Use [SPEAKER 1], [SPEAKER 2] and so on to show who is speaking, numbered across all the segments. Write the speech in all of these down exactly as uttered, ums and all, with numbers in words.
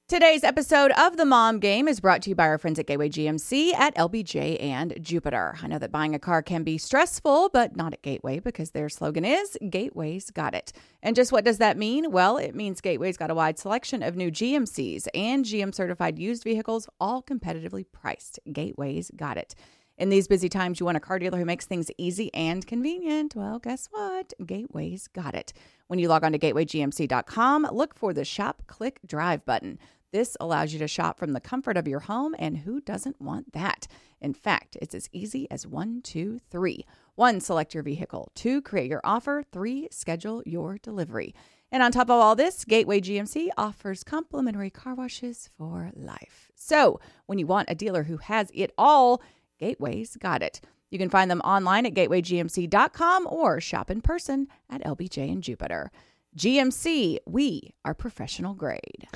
[SPEAKER 1] Today's episode of The Mom Game is brought to you by our friends at Gateway G M C at L B J and Jupiter. I know that buying a car can be stressful, but not at Gateway because their slogan is Gateway's Got It. And just what does that mean? Well, it means Gateway's got a wide selection of new G M Cs and G M certified used vehicles, all competitively priced. Gateway's Got It. In these busy times, you want a car dealer who makes things easy and convenient. Well, guess what? Gateway's got it. When you log on to gateway g m c dot com, look for the Shop, Click, Drive button. This allows you to shop from the comfort of your home, and who doesn't want that? In fact, it's as easy as one, two, three. One, select your vehicle. Two, create your offer. Three, schedule your delivery. And on top of all this, Gateway G M C offers complimentary car washes for life. So when you want a dealer who has it all, Gateway's got it. You can find them online at gateway g m c dot com or shop in person at L B J and Jupiter. G M C, we are professional grade.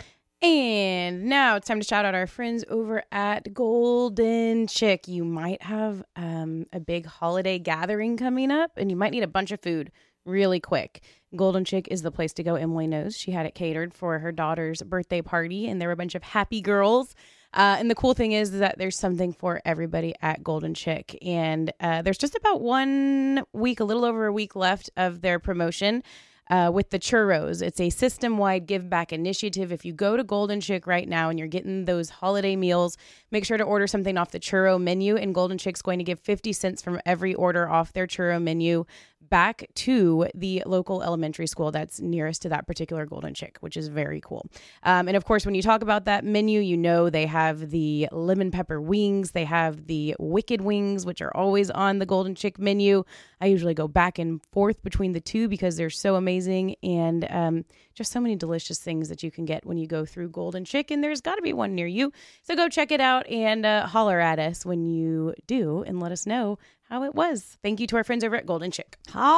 [SPEAKER 2] And now it's time to shout out our friends over at Golden Chick. You might have um, a big holiday gathering coming up, and you might need a bunch of food really quick. Golden Chick is the place to go. Emily knows. She had it catered for her daughter's birthday party, and there were a bunch of happy girls. Uh, and the cool thing is that there's something for everybody at Golden Chick. And uh, there's just about one week, a little over a week left of their promotion. Uh, with the churros. It's a system-wide give-back initiative. If you go to Golden Chick right now and you're getting those holiday meals, make sure to order something off the churro menu, and Golden Chick's going to give fifty cents from every order off their churro menu back to the local elementary school that's nearest to that particular Golden Chick, which is very cool. Um, and of course, when you talk about that menu, you know they have the lemon pepper wings. They have the wicked wings, which are always on the Golden Chick menu. I usually go back and forth between the two because they're so amazing, and um, just so many delicious things that you can get when you go through Golden Chick, and there's got to be one near you. So go check it out and uh, holler at us when you do and let us know how it was. Thank you to our friends over at Golden Chick.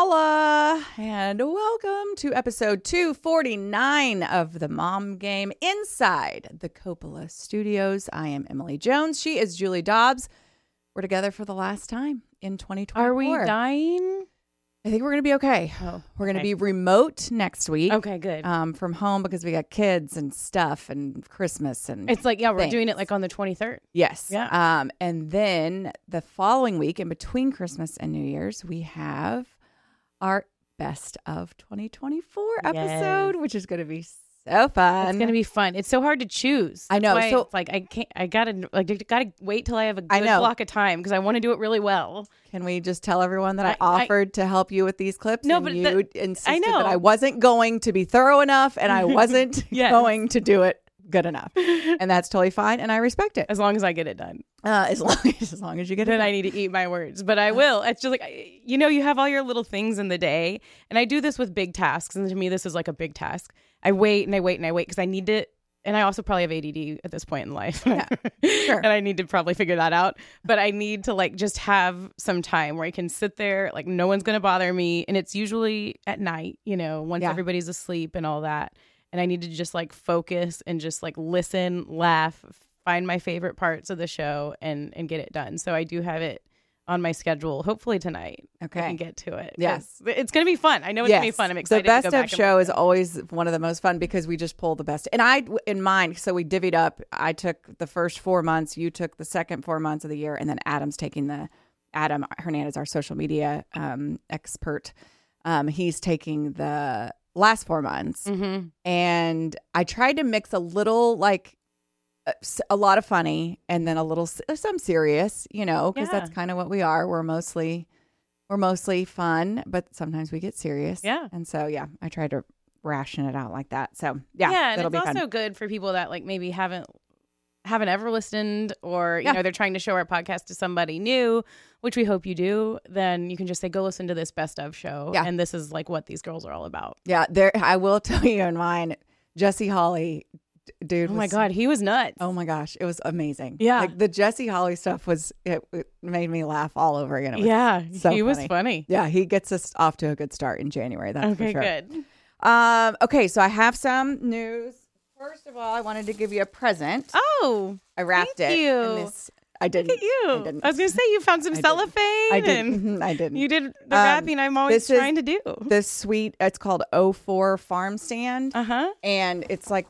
[SPEAKER 1] Holla, and welcome to episode two forty-nine of The Mom Game inside the Coppola Studios. I am Emily Jones. She is Julie Dobbs. We're together for the last time in twenty twenty-four.
[SPEAKER 2] Are we dying?
[SPEAKER 1] I think we're going to be okay.
[SPEAKER 2] Oh,
[SPEAKER 1] we're going to
[SPEAKER 2] okay.
[SPEAKER 1] be remote next week.
[SPEAKER 2] Okay, good.
[SPEAKER 1] Um, from home because we got kids and stuff and Christmas and
[SPEAKER 2] It's like, yeah, we're
[SPEAKER 1] things.
[SPEAKER 2] doing it like on the twenty-third.
[SPEAKER 1] Yes.
[SPEAKER 2] Yeah.
[SPEAKER 1] Um, and then the following week, in between Christmas and New Year's, we have our best of twenty twenty-four episode,
[SPEAKER 2] Yes.
[SPEAKER 1] which is going to be so fun.
[SPEAKER 2] It's gonna be fun. It's so hard to choose.
[SPEAKER 1] I know.
[SPEAKER 2] That's why
[SPEAKER 1] So-
[SPEAKER 2] it's like I can't. I gotta like I gotta wait till I have a
[SPEAKER 1] I
[SPEAKER 2] good
[SPEAKER 1] know.
[SPEAKER 2] block of time because I want to do it really well.
[SPEAKER 1] Can we just tell everyone that I,
[SPEAKER 2] I- I-
[SPEAKER 1] offered to help you with these clips?
[SPEAKER 2] No,
[SPEAKER 1] and
[SPEAKER 2] but
[SPEAKER 1] you
[SPEAKER 2] that-
[SPEAKER 1] insisted
[SPEAKER 2] I know.
[SPEAKER 1] that I wasn't going to be thorough enough and I wasn't
[SPEAKER 2] Yes.
[SPEAKER 1] going to do it good enough. And that's totally fine. And I respect it.
[SPEAKER 2] As long as I get it done,
[SPEAKER 1] Uh, as long as, as long as you get it
[SPEAKER 2] then
[SPEAKER 1] done.
[SPEAKER 2] I need to eat my words. But I will. It's just like I- you know, you have all your little things in the day, and I do this with big tasks. And to me, this is like a big task. I wait and I wait and I wait because I need to. And I also probably have A D D at this point in life.
[SPEAKER 1] Yeah, sure.
[SPEAKER 2] And I need to probably figure that out. But I need to like just have some time where I can sit there, like no one's going to bother me. And it's usually at night, you know, once
[SPEAKER 1] Yeah.
[SPEAKER 2] everybody's asleep and all that. And I need to just like focus and just like listen, laugh, find my favorite parts of the show and, and get it done. So I do have it on my schedule, hopefully tonight.
[SPEAKER 1] Okay.
[SPEAKER 2] I can get to it.
[SPEAKER 1] Yes.
[SPEAKER 2] It's going to be fun. I know it's
[SPEAKER 1] Yes.
[SPEAKER 2] going to be fun. I'm excited
[SPEAKER 1] The best
[SPEAKER 2] to go
[SPEAKER 1] of
[SPEAKER 2] back and
[SPEAKER 1] show
[SPEAKER 2] watch
[SPEAKER 1] is
[SPEAKER 2] it.
[SPEAKER 1] always one of the most fun because we just pull the best. And I, in mine, so we divvied up. I took the first four months. You took the second four months of the year. And then Adam's taking the, Adam Hernandez, our social media um, expert. Um, he's taking the last four months.
[SPEAKER 2] Mm-hmm.
[SPEAKER 1] And I tried to mix a little, like, a- a lot of funny and then a little, some serious, you know, because
[SPEAKER 2] Yeah.
[SPEAKER 1] that's kind of what we are. We're mostly... We're mostly fun, but sometimes we get serious.
[SPEAKER 2] Yeah.
[SPEAKER 1] And so, yeah, I try to ration it out like that. So, yeah,
[SPEAKER 2] yeah, and
[SPEAKER 1] it'll
[SPEAKER 2] it's
[SPEAKER 1] be
[SPEAKER 2] also
[SPEAKER 1] fun.
[SPEAKER 2] good for people that like maybe haven't haven't ever listened or you
[SPEAKER 1] Yeah.
[SPEAKER 2] know they're trying to show our podcast to somebody new, which we hope you do. Then you can just say go listen to this best of show,
[SPEAKER 1] Yeah.
[SPEAKER 2] and this is like what these girls are all about.
[SPEAKER 1] Yeah, there. I will tell you in mine, Jesse Holly, d- dude.
[SPEAKER 2] Oh my
[SPEAKER 1] was-
[SPEAKER 2] god, he was nuts.
[SPEAKER 1] Oh my gosh, it was amazing.
[SPEAKER 2] Yeah.
[SPEAKER 1] like the Jesse Holly stuff was. It, it made me laugh all over again. It was
[SPEAKER 2] yeah,
[SPEAKER 1] so
[SPEAKER 2] he was
[SPEAKER 1] funny.
[SPEAKER 2] funny.
[SPEAKER 1] Yeah, he gets us off to a good start in January. That's
[SPEAKER 2] Okay,
[SPEAKER 1] for sure.
[SPEAKER 2] good.
[SPEAKER 1] Um. Okay, so I have some news. First of all, I wanted to give you a present.
[SPEAKER 2] Oh,
[SPEAKER 1] I wrapped
[SPEAKER 2] thank
[SPEAKER 1] it. in
[SPEAKER 2] you.
[SPEAKER 1] this- I didn't.
[SPEAKER 2] look at you.
[SPEAKER 1] I
[SPEAKER 2] I,
[SPEAKER 1] didn't.
[SPEAKER 2] was gonna say you found some
[SPEAKER 1] I didn't.
[SPEAKER 2] cellophane.
[SPEAKER 1] I didn't.
[SPEAKER 2] and
[SPEAKER 1] Mhm, I didn't.
[SPEAKER 2] You did the
[SPEAKER 1] Um,
[SPEAKER 2] wrapping. I'm always
[SPEAKER 1] this is-
[SPEAKER 2] trying to do.
[SPEAKER 1] This sweet. It's called oh four Farm Stand,
[SPEAKER 2] Uh huh.
[SPEAKER 1] and it's like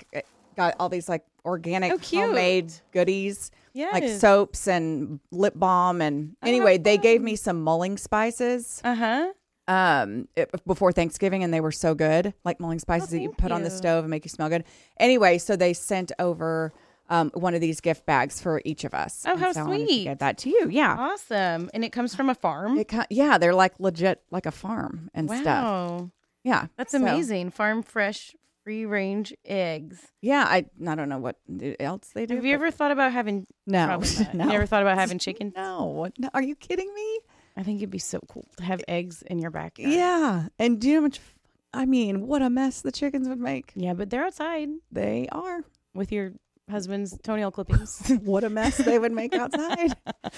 [SPEAKER 1] got all these like organic
[SPEAKER 2] Oh, cute.
[SPEAKER 1] homemade goodies.
[SPEAKER 2] Yes.
[SPEAKER 1] Like soaps and lip balm. And anyway, they gave me some mulling spices
[SPEAKER 2] Uh-huh.
[SPEAKER 1] um, it, before Thanksgiving, and they were so good. Like mulling spices
[SPEAKER 2] Oh,
[SPEAKER 1] that you
[SPEAKER 2] thank
[SPEAKER 1] put on the
[SPEAKER 2] you.
[SPEAKER 1] stove and make you smell good. Anyway, so they sent over um, one of these gift bags for each of us.
[SPEAKER 2] Oh,
[SPEAKER 1] And
[SPEAKER 2] how
[SPEAKER 1] so I wanted to
[SPEAKER 2] sweet.
[SPEAKER 1] get that to you. Yeah.
[SPEAKER 2] Awesome. And it comes from a farm.
[SPEAKER 1] It, ki- yeah, they're like legit, like a farm and
[SPEAKER 2] wow.
[SPEAKER 1] stuff. Yeah.
[SPEAKER 2] That's
[SPEAKER 1] So,
[SPEAKER 2] amazing. Farm fresh, free range eggs.
[SPEAKER 1] Yeah. I, I don't know what else they do.
[SPEAKER 2] Have you
[SPEAKER 1] but-
[SPEAKER 2] ever thought about having
[SPEAKER 1] No.
[SPEAKER 2] probably not.
[SPEAKER 1] No.
[SPEAKER 2] You ever thought about having chicken?
[SPEAKER 1] No. no. Are you kidding me?
[SPEAKER 2] I think it'd be so cool to have eggs in your backyard.
[SPEAKER 1] Yeah. And do you know how much, I mean, what a mess the chickens would make.
[SPEAKER 2] Yeah, but they're outside
[SPEAKER 1] They are.
[SPEAKER 2] with your husband's toenail clippings.
[SPEAKER 1] What a mess they would make outside.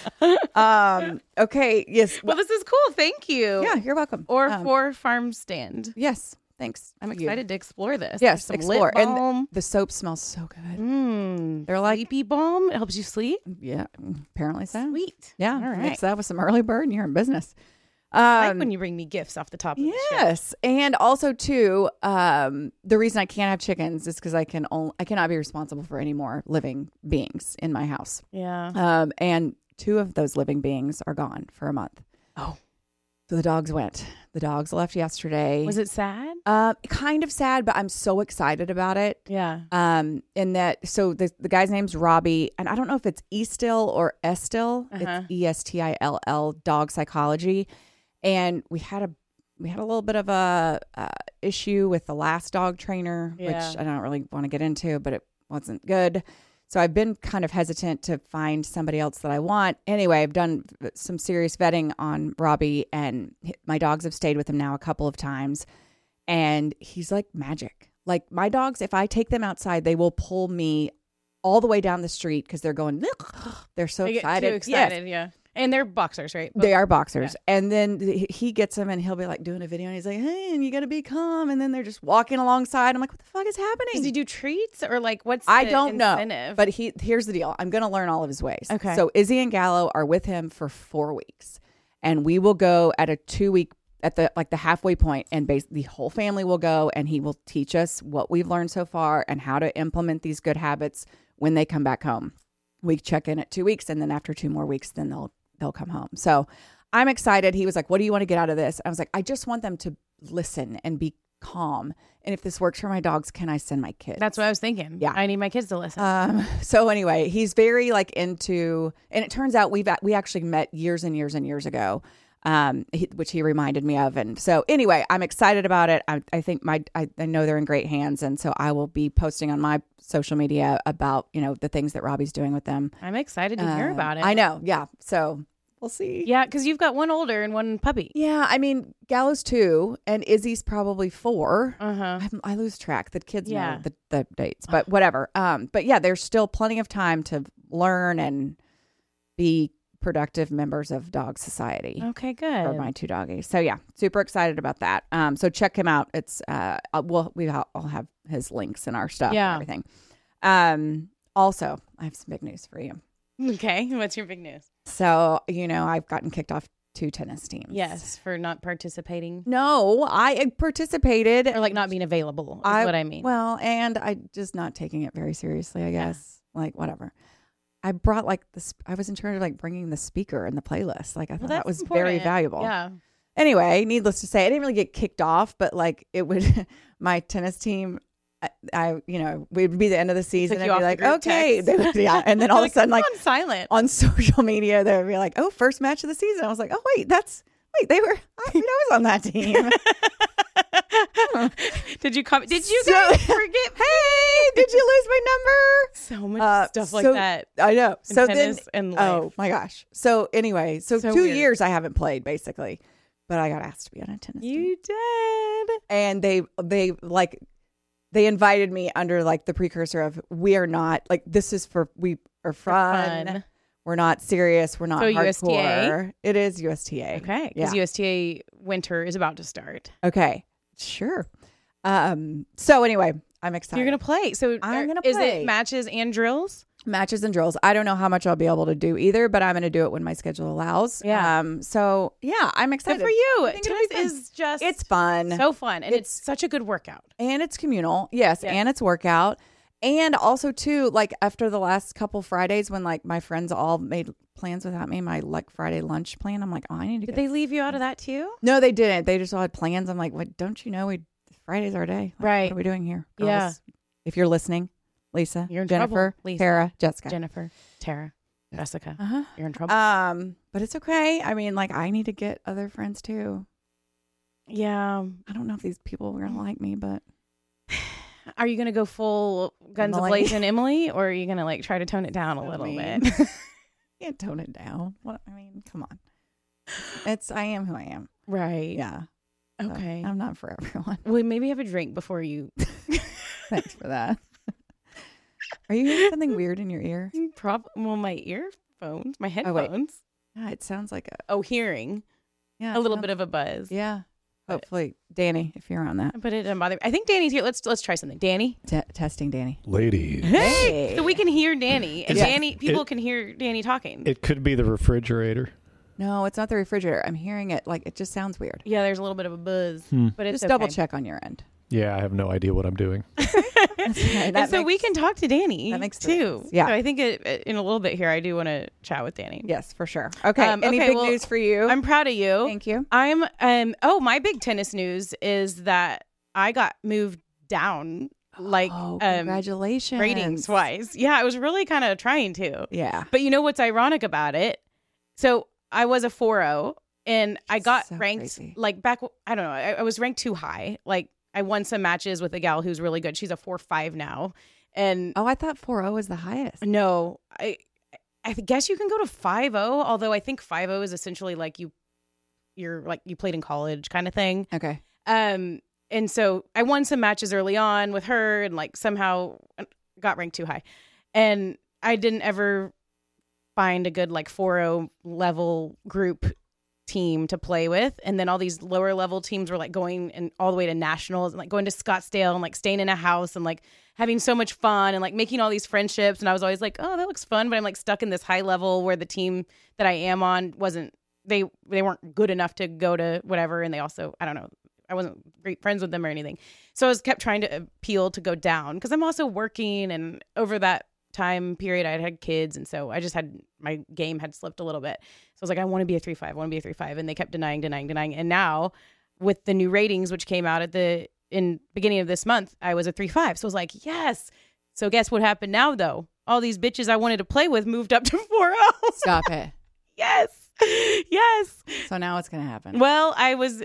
[SPEAKER 1] um, okay. Yes.
[SPEAKER 2] Well, this is cool. Thank you.
[SPEAKER 1] Yeah, you're welcome.
[SPEAKER 2] Or
[SPEAKER 1] Um,
[SPEAKER 2] for farm stand.
[SPEAKER 1] yes. Thanks.
[SPEAKER 2] I'm
[SPEAKER 1] to you.
[SPEAKER 2] excited to explore this.
[SPEAKER 1] Yes,
[SPEAKER 2] There's some
[SPEAKER 1] explore.
[SPEAKER 2] lip
[SPEAKER 1] And
[SPEAKER 2] balm.
[SPEAKER 1] The soap smells so good.
[SPEAKER 2] Mm,
[SPEAKER 1] They're like-
[SPEAKER 2] sleepy balm. It helps you sleep.
[SPEAKER 1] Yeah, apparently so.
[SPEAKER 2] Sweet.
[SPEAKER 1] Yeah,
[SPEAKER 2] All right.
[SPEAKER 1] mix that with some early bird and you're in business.
[SPEAKER 2] I like
[SPEAKER 1] Um,
[SPEAKER 2] when you bring me gifts off the top of the ship.
[SPEAKER 1] yes, and also too, um, the reason I can't have chickens is because I can only I cannot be responsible for any more living beings in my house.
[SPEAKER 2] Yeah.
[SPEAKER 1] Um, and two of those living beings are gone for a month.
[SPEAKER 2] Oh.
[SPEAKER 1] So the dogs went. The dogs left yesterday.
[SPEAKER 2] Was it sad?
[SPEAKER 1] Uh, kind of sad, but I'm so excited about it.
[SPEAKER 2] Yeah.
[SPEAKER 1] Um, in that, so the the guy's name's Robbie, and I don't know if it's Estill or Estill.
[SPEAKER 2] Uh-huh.
[SPEAKER 1] It's E S T I L L, dog psychology. And we had a we had a little bit of a uh, issue with the last dog trainer,
[SPEAKER 2] Yeah.
[SPEAKER 1] which I don't really want to get into, but it wasn't good. So I've been kind of hesitant to find somebody else that I want. Anyway, I've done some serious vetting on Robbie, and my dogs have stayed with him now a couple of times. And he's like magic. Like my dogs, if I take them outside, they will pull me all the way down the street because they're going, they're so
[SPEAKER 2] I get
[SPEAKER 1] excited.
[SPEAKER 2] too
[SPEAKER 1] Yes.
[SPEAKER 2] excited. Yeah. And they're boxers, right?
[SPEAKER 1] They are boxers. And then th- he gets them and he'll be like doing a video and he's like, hey, and you got to be calm. And then they're just walking alongside. I'm like, what the fuck is happening?
[SPEAKER 2] Does he do treats or like what's
[SPEAKER 1] I
[SPEAKER 2] the
[SPEAKER 1] don't
[SPEAKER 2] incentive?
[SPEAKER 1] know. But he here's the deal. I'm going to learn all of his ways.
[SPEAKER 2] Okay.
[SPEAKER 1] So Izzy and Gallo are with him for four weeks. And we will go at a two week, at the like the halfway point, and base, the whole family will go and he will teach us what we've learned so far and how to implement these good habits when they come back home. We check in at two weeks and then after two more weeks, then they'll they'll come home. So I'm excited. He was like, what do you want to get out of this? I was like, I just want them to listen and be calm. And if this works for my dogs, can I send my kids?
[SPEAKER 2] That's what I was thinking.
[SPEAKER 1] Yeah.
[SPEAKER 2] I need my kids to listen.
[SPEAKER 1] Um, so anyway, he's very like into, and it turns out we've, we actually met years and years and years ago, um, he, which he reminded me of. And so anyway, I'm excited about it. I, I think my, I, I know they're in great hands. And so I will be posting on my social media about, you know, the things that Robbie's doing with them.
[SPEAKER 2] I'm excited to hear
[SPEAKER 1] Um,
[SPEAKER 2] about it.
[SPEAKER 1] I know. Yeah. So we'll see.
[SPEAKER 2] Yeah, because you've got one older and one puppy.
[SPEAKER 1] Yeah. I mean, Gallo's two and Izzy's probably four.
[SPEAKER 2] Uh huh.
[SPEAKER 1] I, I lose track. The kids
[SPEAKER 2] Yeah.
[SPEAKER 1] know the, the dates, but whatever. Um, but yeah, there's still plenty of time to learn and be productive members of dog society
[SPEAKER 2] Okay, good.
[SPEAKER 1] for my two doggies. So yeah, super excited about that. Um, so check him out. It's uh, we'll we all have his links and our stuff
[SPEAKER 2] Yeah.
[SPEAKER 1] and everything. Um, also, I have some big news for you.
[SPEAKER 2] Okay, what's your big news?
[SPEAKER 1] So you know, I've gotten kicked off two tennis teams.
[SPEAKER 2] Yes, for not participating
[SPEAKER 1] No, I participated
[SPEAKER 2] or like not being available. Is
[SPEAKER 1] I-
[SPEAKER 2] what I mean.
[SPEAKER 1] Well, and I just not taking it very seriously, I guess. Like, whatever. I brought like this, I was in charge of like bringing the speaker and the playlist. Like, I
[SPEAKER 2] Well,
[SPEAKER 1] thought that
[SPEAKER 2] that's
[SPEAKER 1] was very
[SPEAKER 2] important.
[SPEAKER 1] valuable.
[SPEAKER 2] Yeah.
[SPEAKER 1] Anyway, needless to say, I didn't really get kicked off, but like it would, my tennis team, I, I you know, we'd be the end of the season
[SPEAKER 2] Took
[SPEAKER 1] and
[SPEAKER 2] you
[SPEAKER 1] be
[SPEAKER 2] off the
[SPEAKER 1] like,
[SPEAKER 2] group
[SPEAKER 1] okay.
[SPEAKER 2] text.
[SPEAKER 1] They would, yeah. And then all of a sudden, like
[SPEAKER 2] on silent.
[SPEAKER 1] on social media, they would be like, oh, first match of the season. I was like, oh, wait, that's, wait, they were, I, I was on that team.
[SPEAKER 2] Did you come? Did you
[SPEAKER 1] So-
[SPEAKER 2] guys forget?
[SPEAKER 1] Hey, did you lose my number?
[SPEAKER 2] So much
[SPEAKER 1] Uh,
[SPEAKER 2] stuff like
[SPEAKER 1] so-
[SPEAKER 2] that.
[SPEAKER 1] I know.
[SPEAKER 2] in
[SPEAKER 1] So then,
[SPEAKER 2] tennis and life.
[SPEAKER 1] oh my gosh. So anyway, so,
[SPEAKER 2] So
[SPEAKER 1] two
[SPEAKER 2] weird.
[SPEAKER 1] years I haven't played basically, but I got asked to be on a tennis team,
[SPEAKER 2] You did.
[SPEAKER 1] and they they like they invited me under like the precursor of we are not like this is for we are fun.
[SPEAKER 2] Fun.
[SPEAKER 1] We're not serious. We're not
[SPEAKER 2] So
[SPEAKER 1] hardcore.
[SPEAKER 2] U S T A?
[SPEAKER 1] It is U S T A.
[SPEAKER 2] Okay,
[SPEAKER 1] Yeah.
[SPEAKER 2] because U S T A winter is about to start.
[SPEAKER 1] Okay. Sure. Um. So anyway, I'm excited.
[SPEAKER 2] You're gonna play. So
[SPEAKER 1] I'm
[SPEAKER 2] are-
[SPEAKER 1] gonna
[SPEAKER 2] Is
[SPEAKER 1] play.
[SPEAKER 2] it matches and drills?
[SPEAKER 1] Matches and drills. I don't know how much I'll be able to do either, but I'm going to do it when my schedule allows.
[SPEAKER 2] Yeah.
[SPEAKER 1] Um. So yeah, I'm excited.
[SPEAKER 2] Good for you.
[SPEAKER 1] I think it'll be
[SPEAKER 2] Tennis
[SPEAKER 1] fun.
[SPEAKER 2] is just
[SPEAKER 1] It's fun.
[SPEAKER 2] so fun, and it's,
[SPEAKER 1] It's-
[SPEAKER 2] such a good workout.
[SPEAKER 1] and it's communal. Yes,
[SPEAKER 2] Yeah.
[SPEAKER 1] and it's workout. And also too, like after the last couple Fridays when like my friends all made plans without me, my like Friday lunch plan, I'm like, oh, I need to
[SPEAKER 2] Did
[SPEAKER 1] get
[SPEAKER 2] they leave you out of that too?
[SPEAKER 1] No, they didn't. They just all had plans. I'm like, what? Don't you know we Friday's our day? Like,
[SPEAKER 2] Right.
[SPEAKER 1] What are we doing here? Girls?
[SPEAKER 2] Yeah.
[SPEAKER 1] If you're listening, Lisa,
[SPEAKER 2] You're in
[SPEAKER 1] Jennifer,
[SPEAKER 2] trouble, Lisa.
[SPEAKER 1] Tara, Jessica.
[SPEAKER 2] Jennifer, Tara, Jessica.
[SPEAKER 1] Uh-huh.
[SPEAKER 2] You're in trouble.
[SPEAKER 1] Um, but it's okay. I mean, like I need to get other friends too.
[SPEAKER 2] Yeah.
[SPEAKER 1] I don't know if these people are gonna like me, but
[SPEAKER 2] Are you going to go full guns
[SPEAKER 1] Emily.
[SPEAKER 2] a-blazing Emily, or are you going to like try to tone it down a
[SPEAKER 1] I
[SPEAKER 2] little
[SPEAKER 1] mean,
[SPEAKER 2] bit?
[SPEAKER 1] can't tone it down. What I mean, come on. It's I am who I am.
[SPEAKER 2] Right.
[SPEAKER 1] Yeah. So,
[SPEAKER 2] Okay.
[SPEAKER 1] I'm not for everyone.
[SPEAKER 2] Well, maybe have a drink before you.
[SPEAKER 1] Thanks for that. Are you hearing something weird in your ear?
[SPEAKER 2] Prob- well, my earphones, my
[SPEAKER 1] Oh, wait.
[SPEAKER 2] headphones.
[SPEAKER 1] Yeah, it sounds like a
[SPEAKER 2] Oh, hearing
[SPEAKER 1] yeah,
[SPEAKER 2] a little
[SPEAKER 1] it
[SPEAKER 2] bit of a buzz.
[SPEAKER 1] Yeah. Hopefully, Danny, if you're on that.
[SPEAKER 2] But it doesn't bother me. I think Danny's here. Let's let's try something. Danny.
[SPEAKER 1] T- testing, Danny.
[SPEAKER 3] Ladies,
[SPEAKER 1] Hey.
[SPEAKER 2] So we can hear Danny, and
[SPEAKER 1] Yes.
[SPEAKER 2] Danny, people
[SPEAKER 3] It-
[SPEAKER 2] can hear Danny talking.
[SPEAKER 3] it could be the refrigerator.
[SPEAKER 1] No, it's not the refrigerator. I'm hearing it like it just sounds weird.
[SPEAKER 2] yeah, there's a little bit of a buzz,
[SPEAKER 3] Hmm.
[SPEAKER 2] but it's
[SPEAKER 1] Just double
[SPEAKER 2] okay.
[SPEAKER 1] check on your end.
[SPEAKER 3] Yeah, I have no idea what I'm doing.
[SPEAKER 1] That's right.
[SPEAKER 2] And
[SPEAKER 1] That
[SPEAKER 2] so we
[SPEAKER 1] makes-
[SPEAKER 2] can talk to Danny.
[SPEAKER 1] that makes
[SPEAKER 2] too.
[SPEAKER 1] sense. Yeah.
[SPEAKER 2] So I think it, it- in a little bit here, I do want to chat with Danny.
[SPEAKER 1] Yes, for sure. Okay.
[SPEAKER 2] Um,
[SPEAKER 1] Any
[SPEAKER 2] okay,
[SPEAKER 1] big
[SPEAKER 2] well,
[SPEAKER 1] news for you?
[SPEAKER 2] I'm proud of you.
[SPEAKER 1] Thank you.
[SPEAKER 2] I'm um oh my big tennis news is that I got moved down like
[SPEAKER 1] oh,
[SPEAKER 2] um
[SPEAKER 1] congratulations.
[SPEAKER 2] ratings wise. Yeah, I was really kind of trying to.
[SPEAKER 1] Yeah.
[SPEAKER 2] But you know what's ironic about it? So I was a four oh and I got
[SPEAKER 1] So
[SPEAKER 2] ranked
[SPEAKER 1] crazy.
[SPEAKER 2] like back I don't know, I, I was ranked too high. Like I won some matches with a gal who's really good. She's a four five now. And
[SPEAKER 1] Oh, I thought four oh was the highest.
[SPEAKER 2] no, I I guess you can go to five oh, although I think five oh is essentially like you you're like you played in college kind of thing.
[SPEAKER 1] Okay.
[SPEAKER 2] Um and so I won some matches early on with her and like somehow got ranked too high. And I didn't ever find a good like four oh level group team to play with, and then all these lower level teams were like going and all the way to nationals and like going to Scottsdale and like staying in a house and like having so much fun and like making all these friendships, and I was always like, oh, that looks fun, but I'm like stuck in this high level where the team that I am on wasn't they they weren't good enough to go to whatever, and they also I don't know I wasn't great friends with them or anything, so I was kept trying to appeal to go down because I'm also working, and over that time period I had had kids, and so I just had my game had slipped a little bit. So I was like, I want to be a three five, I want to be a three five, and they kept denying, denying, denying. And now with the new ratings, which came out at the in beginning of this month, I was a three five. So I was like, yes. So guess what happened now though? All these bitches I wanted to play with moved up to four oh.
[SPEAKER 1] Stop it.
[SPEAKER 2] Yes, yes.
[SPEAKER 1] So now what's gonna happen?
[SPEAKER 2] Well, I was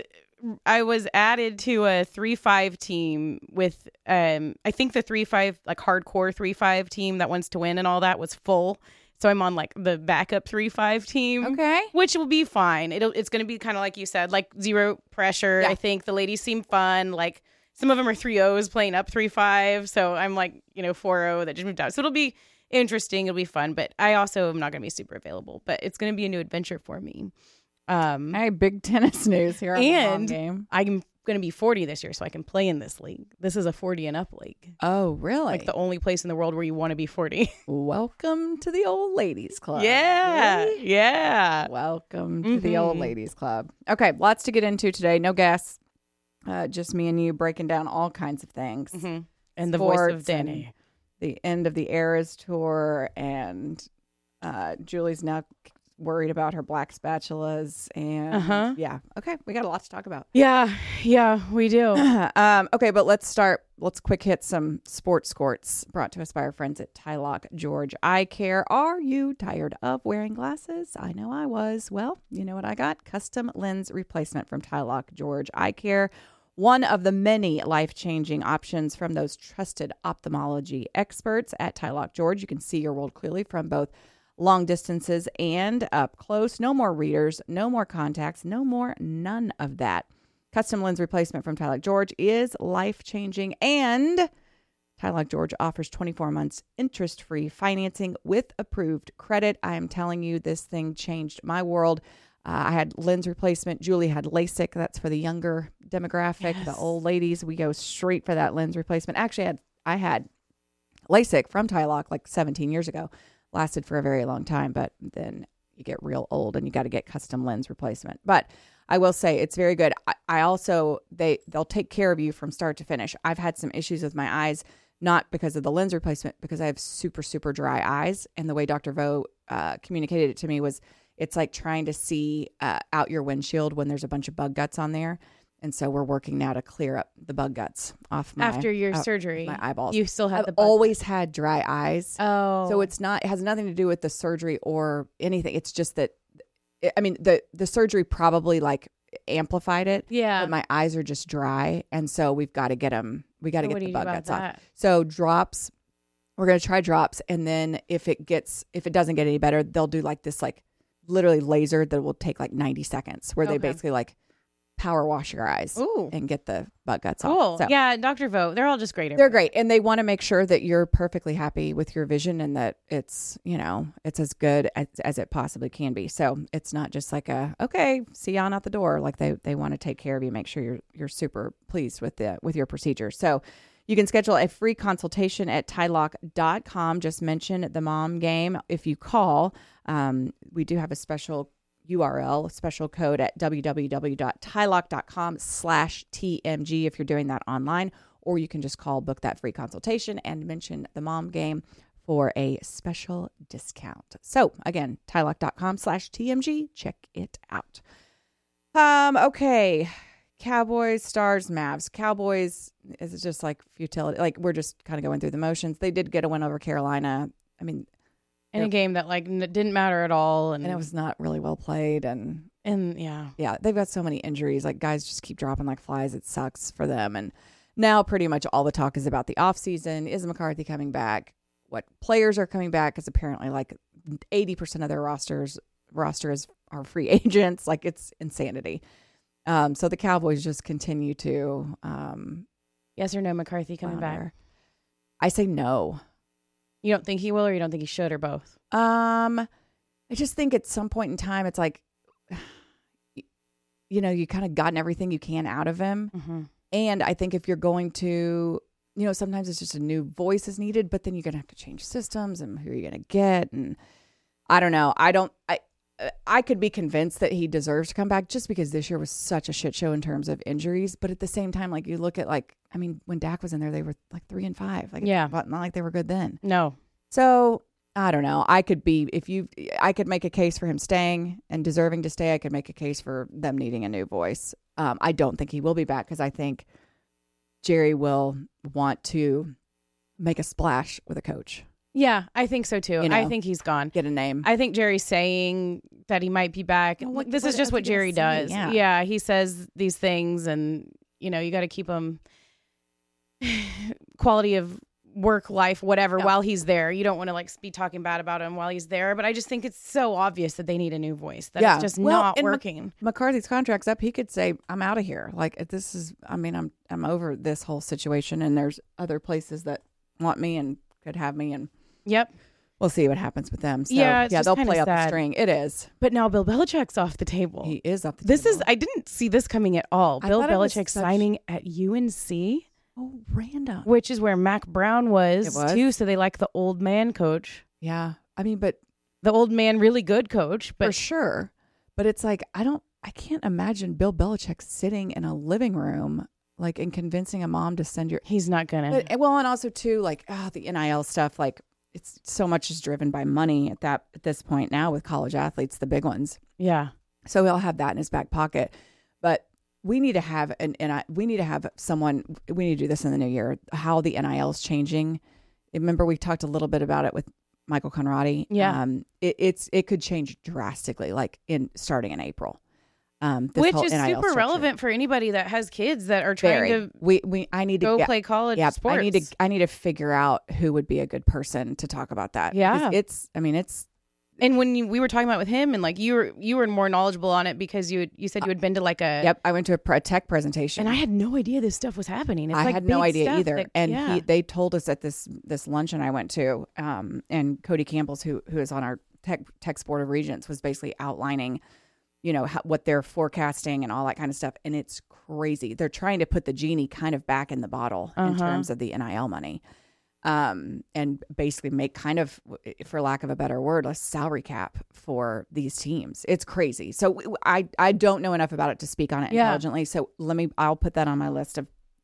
[SPEAKER 2] I was added to a three five team with um I think the three five like hardcore three five team that wants to win and all that was full. So I'm on like the backup three five team.
[SPEAKER 1] Okay.
[SPEAKER 2] Which will be fine. It'll it's going to be kind of like you said, like zero pressure.
[SPEAKER 1] Yeah.
[SPEAKER 2] I think the ladies seem fun. Like some of them are three O's playing up three five. So I'm like, you know, four oh that just moved out. So it'll be interesting. It'll be fun. But I also am not going to be super available. But it's going to be a new adventure for me. Um,
[SPEAKER 1] Hey, big tennis news here on the Mom
[SPEAKER 2] And-
[SPEAKER 1] Game.
[SPEAKER 2] I'm going to be forty this year, so I can play in this league. This is a forty and up league.
[SPEAKER 1] Oh, really?
[SPEAKER 2] Like the only place in the world where you want to be forty.
[SPEAKER 1] Welcome to the old ladies club.
[SPEAKER 2] yeah.
[SPEAKER 1] Really?
[SPEAKER 2] Yeah.
[SPEAKER 1] Welcome to the old
[SPEAKER 2] Mhm.
[SPEAKER 1] ladies club. Okay, lots to get into today. No guests. Uh, just me and you breaking down all kinds of things.
[SPEAKER 2] hmm And the voice of
[SPEAKER 1] Sports
[SPEAKER 2] Danny.
[SPEAKER 1] The end of the Eras tour, and uh, Julie's now worried about her black spatulas, and
[SPEAKER 2] Uh-huh.
[SPEAKER 1] yeah, okay, we got a lot to talk about.
[SPEAKER 2] Yeah. Yeah, we do.
[SPEAKER 1] um, okay, but let's start. Let's quick hit some sports scorts brought to us by our friends at Tylock George Eye Care. Are you tired of wearing glasses? I know I was. Well, you know what I got? Custom lens replacement from Tylock George Eye Care. One of the many life-changing options from those trusted ophthalmology experts at Tylock George. You can see your world clearly from both long distances and up close. No more readers, no more contacts, no more none of that. Custom lens replacement from Tylock George is life-changing, and Tylock George offers twenty-four months interest-free financing with approved credit. I am telling you, this thing changed my world. Uh, I had lens replacement. Julie had LASIK. That's for the younger demographic,
[SPEAKER 2] Yes.
[SPEAKER 1] the old ladies. We go straight for that lens replacement. Actually, I had, I had LASIK from Tylock like seventeen years ago. Lasted for a very long time, but then you get real old and you got to get custom lens replacement. But I will say it's very good. I, I also, they, they'll take care of you from start to finish. I've had some issues with my eyes not because of the lens replacement, because I have super, super dry eyes. And the way Doctor Vo uh, communicated it to me was it's like trying to see uh, out your windshield when there's a bunch of bug guts on there. And so we're working now to clear up the bug guts off my
[SPEAKER 2] After your
[SPEAKER 1] out,
[SPEAKER 2] surgery,
[SPEAKER 1] my eyeballs.
[SPEAKER 2] you still had
[SPEAKER 1] I've
[SPEAKER 2] the bug
[SPEAKER 1] always had dry eyes.
[SPEAKER 2] Oh.
[SPEAKER 1] So it's not, it has nothing to do with the surgery or anything. It's just that, I mean, the, the surgery probably like amplified it.
[SPEAKER 2] Yeah.
[SPEAKER 1] But my eyes are just dry. And so we've got to get them, we got to
[SPEAKER 2] So
[SPEAKER 1] get
[SPEAKER 2] what do
[SPEAKER 1] the
[SPEAKER 2] you do
[SPEAKER 1] bug
[SPEAKER 2] about
[SPEAKER 1] guts off.
[SPEAKER 2] that?
[SPEAKER 1] So drops, we're going to try drops. And then if it gets, if it doesn't get any better, they'll do like this, like literally laser that will take like ninety seconds where
[SPEAKER 2] Okay.
[SPEAKER 1] they basically like power wash your eyes
[SPEAKER 2] Ooh.
[SPEAKER 1] and get the bug guts
[SPEAKER 2] Cool.
[SPEAKER 1] off. So
[SPEAKER 2] Yeah, Doctor Vogt, they're all just great.
[SPEAKER 1] they're great. And they want to make sure that you're perfectly happy with your vision and that it's, you know, it's as good as, as it possibly can be. So it's not just like a, okay, see you on out the door. Like they, they want to take care of you, make sure you're, you're super pleased with the, with your procedure. So you can schedule a free consultation at tylock dot com. Just mention the mom game. If you call, um, we do have a special U R L, special code at www.tylock.com slash TMG if you're doing that online, or you can just call, book that free consultation and mention the mom game for a special discount. So again, tylock.com slash TMG. Check it out. Um, okay. Cowboys, Stars, Mavs. Cowboys is just like futility. Like we're just kind of going through the motions. They did get a win over Carolina. I mean,
[SPEAKER 2] in a game that like n- didn't matter at all, and,
[SPEAKER 1] and it was not really well played. And
[SPEAKER 2] and yeah,
[SPEAKER 1] yeah, they've got so many injuries. Like guys just keep dropping like flies. It sucks for them. And now pretty much all the talk is about the offseason. Is McCarthy coming back? What players are coming back? Because apparently like eighty percent of their rosters rosters are free agents. Like it's insanity. Um, so the Cowboys just continue to um,
[SPEAKER 2] yes or no, McCarthy coming back?
[SPEAKER 1] flounder. I say no.
[SPEAKER 2] You don't think he will, or you don't think he should, or both?
[SPEAKER 1] Um, I just think at some point in time, it's like, you know, you kind of gotten everything you can out of him.
[SPEAKER 2] Mm-hmm.
[SPEAKER 1] And I think if you're going to, you know, sometimes it's just a new voice is needed, but then you're going to have to change systems and who are you going to get? And I don't know. I don't, I, I could be convinced that he deserves to come back just because this year was such a shit show in terms of injuries. But at the same time, like you look at like, I mean, when Dak was in there, they were like three and five. Like,
[SPEAKER 2] yeah.
[SPEAKER 1] Not like they were good then.
[SPEAKER 2] No.
[SPEAKER 1] So I don't know. I could be, if you, I could make a case for him staying and deserving to stay. I could make a case for them needing a new voice. Um, I don't think he will be back because I think Jerry will want to make a splash with a coach.
[SPEAKER 2] Yeah, I think so too.
[SPEAKER 1] You know,
[SPEAKER 2] I think he's gone.
[SPEAKER 1] Get a name.
[SPEAKER 2] I think Jerry's saying that he might be back.
[SPEAKER 1] Well, what-
[SPEAKER 2] this
[SPEAKER 1] what
[SPEAKER 2] is just
[SPEAKER 1] else
[SPEAKER 2] what
[SPEAKER 1] are you
[SPEAKER 2] Jerry
[SPEAKER 1] gonna say?
[SPEAKER 2] does.
[SPEAKER 1] Yeah.
[SPEAKER 2] Yeah, he says these things, and you know, you got to keep him quality of work life, whatever,
[SPEAKER 1] Yeah.
[SPEAKER 2] while he's there. You don't want to like be talking bad about him while he's there. But I just think it's so obvious that they need a new voice. That
[SPEAKER 1] Yeah.
[SPEAKER 2] it's just
[SPEAKER 1] Well,
[SPEAKER 2] not
[SPEAKER 1] and Mc-
[SPEAKER 2] working.
[SPEAKER 1] McCarthy's contract's up. He could say, "I'm out of here." Like this is. I mean, I'm I'm over this whole situation, and there's other places that want me and could have me, and
[SPEAKER 2] Yep.
[SPEAKER 1] we'll see what happens with them. So,
[SPEAKER 2] Yeah, it's
[SPEAKER 1] yeah,
[SPEAKER 2] just
[SPEAKER 1] they'll
[SPEAKER 2] kinda
[SPEAKER 1] play out the
[SPEAKER 2] sad.
[SPEAKER 1] string. It is.
[SPEAKER 2] But now Bill Belichick's off the table.
[SPEAKER 1] He is up the
[SPEAKER 2] this
[SPEAKER 1] table.
[SPEAKER 2] is I didn't see this coming at all.
[SPEAKER 1] I
[SPEAKER 2] Bill
[SPEAKER 1] thought it was
[SPEAKER 2] Belichick
[SPEAKER 1] such-
[SPEAKER 2] signing at U N C.
[SPEAKER 1] Oh, random.
[SPEAKER 2] Which is where Mac Brown was,
[SPEAKER 1] It was?
[SPEAKER 2] too. So they like the old man coach,
[SPEAKER 1] Yeah, I mean, but
[SPEAKER 2] the old man, really good coach.
[SPEAKER 1] for
[SPEAKER 2] But
[SPEAKER 1] sure. But it's like I don't. I can't imagine Bill Belichick sitting in a living room, like, and convincing a mom to send your.
[SPEAKER 2] he's not gonna.
[SPEAKER 1] But, well, and also too, like, oh, the N I L stuff. Like, it's so much is driven by money at that at this point now with college athletes, the big ones.
[SPEAKER 2] yeah,
[SPEAKER 1] So he'll have that in his back pocket. But we need to have an and I we need to have someone. We need to do this in the new year. How the N I L is changing. Remember, we talked a little bit about it with Michael Conradi.
[SPEAKER 2] Yeah.
[SPEAKER 1] um, it, it's it could change drastically, like in starting in April. Um, this
[SPEAKER 2] which
[SPEAKER 1] whole
[SPEAKER 2] is
[SPEAKER 1] N I L
[SPEAKER 2] super
[SPEAKER 1] structure.
[SPEAKER 2] relevant for anybody that has kids that are trying
[SPEAKER 1] Very.
[SPEAKER 2] to
[SPEAKER 1] we we I need to
[SPEAKER 2] go
[SPEAKER 1] get,
[SPEAKER 2] play college
[SPEAKER 1] yeah,
[SPEAKER 2] sports.
[SPEAKER 1] I need to I need to figure out who would be a good person to talk about that.
[SPEAKER 2] Yeah.
[SPEAKER 1] 'Cause it's I mean it's
[SPEAKER 2] And when you, we were talking about with him, and like you were you were more knowledgeable on it because you had, you said you had been to like a
[SPEAKER 1] yep. I went to a, pre- a tech presentation,
[SPEAKER 2] and I had no idea this stuff was happening. It's
[SPEAKER 1] I
[SPEAKER 2] like
[SPEAKER 1] had no
[SPEAKER 2] big
[SPEAKER 1] idea
[SPEAKER 2] stuff
[SPEAKER 1] either.
[SPEAKER 2] that-
[SPEAKER 1] and
[SPEAKER 2] yeah.
[SPEAKER 1] he, they told us at this this luncheon I went to, um, and Cody Campbell's, who who is on our tech tech board of regents, was basically outlining, you know, how, what they're forecasting and all that kind of stuff. And it's crazy. They're trying to put the genie kind of back in the bottle in
[SPEAKER 2] Uh-huh.
[SPEAKER 1] terms of the N I L money, um, and basically make kind of, for lack of a better word, a salary cap for these teams. It's crazy. So I I don't know enough about it to speak on it
[SPEAKER 2] Yeah.
[SPEAKER 1] intelligently. So let me I'll put that on my list of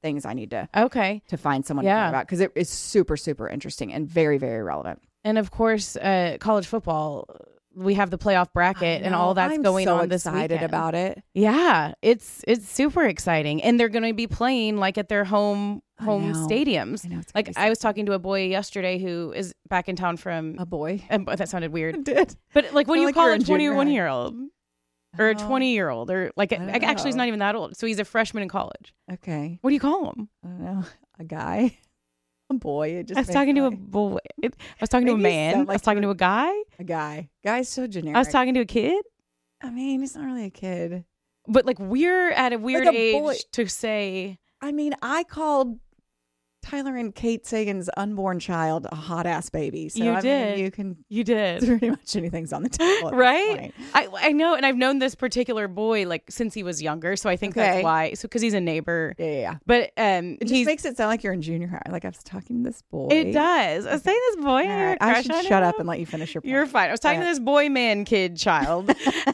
[SPEAKER 1] things I need to
[SPEAKER 2] Okay.
[SPEAKER 1] to find someone
[SPEAKER 2] Yeah.
[SPEAKER 1] to talk about because it is super, super interesting and very, very relevant.
[SPEAKER 2] And of course, uh, college football, we have the playoff bracket and all that's
[SPEAKER 1] I'm
[SPEAKER 2] going
[SPEAKER 1] so
[SPEAKER 2] on this
[SPEAKER 1] excited
[SPEAKER 2] weekend.
[SPEAKER 1] about it.
[SPEAKER 2] Yeah, it's it's super exciting. And they're going to be playing like at their home home
[SPEAKER 1] know.
[SPEAKER 2] stadiums.
[SPEAKER 1] I know, it's
[SPEAKER 2] Like
[SPEAKER 1] gonna be
[SPEAKER 2] I was
[SPEAKER 1] so
[SPEAKER 2] talking to a boy yesterday who is back in town from
[SPEAKER 1] A boy.
[SPEAKER 2] um, that sounded weird.
[SPEAKER 1] did.
[SPEAKER 2] But like what do
[SPEAKER 1] Sound
[SPEAKER 2] you
[SPEAKER 1] like
[SPEAKER 2] call
[SPEAKER 1] you're
[SPEAKER 2] a
[SPEAKER 1] in junior
[SPEAKER 2] twenty-one
[SPEAKER 1] high.
[SPEAKER 2] year old? Or a
[SPEAKER 1] Oh.
[SPEAKER 2] twenty year old or like
[SPEAKER 1] I don't
[SPEAKER 2] like, actually he's
[SPEAKER 1] know.
[SPEAKER 2] not even that old. So he's a freshman in college.
[SPEAKER 1] Okay.
[SPEAKER 2] What do you call him?
[SPEAKER 1] I don't know. A guy. A boy. It just
[SPEAKER 2] I was
[SPEAKER 1] makes
[SPEAKER 2] talking to a
[SPEAKER 1] my-
[SPEAKER 2] boy. It, I was talking to a
[SPEAKER 1] Maybe you
[SPEAKER 2] man.
[SPEAKER 1] sound
[SPEAKER 2] I was
[SPEAKER 1] like
[SPEAKER 2] talking to
[SPEAKER 1] you're-
[SPEAKER 2] a guy.
[SPEAKER 1] a guy. Guy's so generic.
[SPEAKER 2] I was talking to a kid.
[SPEAKER 1] I mean, he's not really a kid.
[SPEAKER 2] But like we're at a weird
[SPEAKER 1] a
[SPEAKER 2] age
[SPEAKER 1] boy.
[SPEAKER 2] to say
[SPEAKER 1] I mean, I called Tyler and Kate Sagan's unborn child a hot ass baby. So
[SPEAKER 2] You
[SPEAKER 1] I
[SPEAKER 2] did.
[SPEAKER 1] mean, you can
[SPEAKER 2] you did.
[SPEAKER 1] pretty much anything's on the table, at this
[SPEAKER 2] Right?
[SPEAKER 1] point.
[SPEAKER 2] I I know, and I've known this particular boy like since he was younger, so I think
[SPEAKER 1] Okay.
[SPEAKER 2] that's why. So because he's a neighbor,
[SPEAKER 1] Yeah, yeah, yeah.
[SPEAKER 2] but um,
[SPEAKER 1] It just
[SPEAKER 2] he's
[SPEAKER 1] makes it sound like you're in junior high. Like I was talking to this boy.
[SPEAKER 2] it does. I was saying this boy.
[SPEAKER 1] All
[SPEAKER 2] I had a
[SPEAKER 1] right, I
[SPEAKER 2] crush
[SPEAKER 1] should
[SPEAKER 2] on
[SPEAKER 1] shut
[SPEAKER 2] him.
[SPEAKER 1] up and let you finish your point.
[SPEAKER 2] You're fine. I was talking
[SPEAKER 1] Go
[SPEAKER 2] to
[SPEAKER 1] ahead.
[SPEAKER 2] this boy, man, kid, child,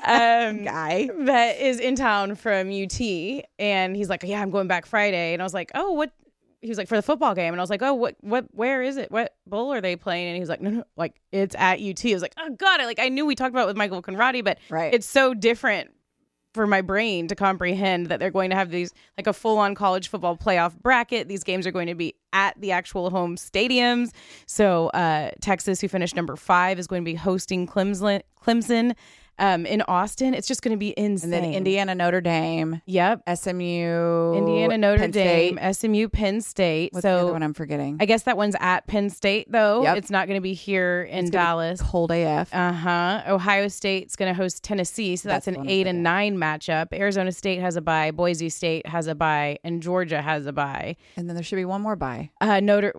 [SPEAKER 2] um,
[SPEAKER 1] Guy.
[SPEAKER 2] that is in town from U T, and he's like, "Yeah, I'm going back Friday," and I was like, "Oh, what?" He was like, "For the football game," and I was like, "Oh, what, what, where is it? What bowl are they playing?" And he was like, "No, no, like it's at U T." I was like, "Oh God!" I like I knew we talked about it with Michael Conradi, but
[SPEAKER 1] Right.
[SPEAKER 2] it's so different for my brain to comprehend that they're going to have these like a full-on college football playoff bracket. These games are going to be at the actual home stadiums. So uh, Texas, who finished number five, is going to be hosting Clemson. Clemson. Um, in Austin, it's just going to be insane.
[SPEAKER 1] And then Indiana, Notre Dame,
[SPEAKER 2] Yep.
[SPEAKER 1] S M U,
[SPEAKER 2] Indiana, Notre
[SPEAKER 1] Penn
[SPEAKER 2] Dame,
[SPEAKER 1] State.
[SPEAKER 2] S M U, Penn State.
[SPEAKER 1] What's the other
[SPEAKER 2] so
[SPEAKER 1] one I'm forgetting?
[SPEAKER 2] I guess that one's at Penn State, though.
[SPEAKER 1] Yep.
[SPEAKER 2] It's not going to be here in
[SPEAKER 1] It's gonna be
[SPEAKER 2] Dallas.
[SPEAKER 1] Cold A F.
[SPEAKER 2] Uh huh. Ohio State's going to host Tennessee, so that's,
[SPEAKER 1] That's the
[SPEAKER 2] an
[SPEAKER 1] one I
[SPEAKER 2] eight and
[SPEAKER 1] forget.
[SPEAKER 2] nine matchup. Arizona State has a bye. Boise State has a bye, and Georgia has a bye.
[SPEAKER 1] And then there should be one more bye.
[SPEAKER 2] Uh, Notre,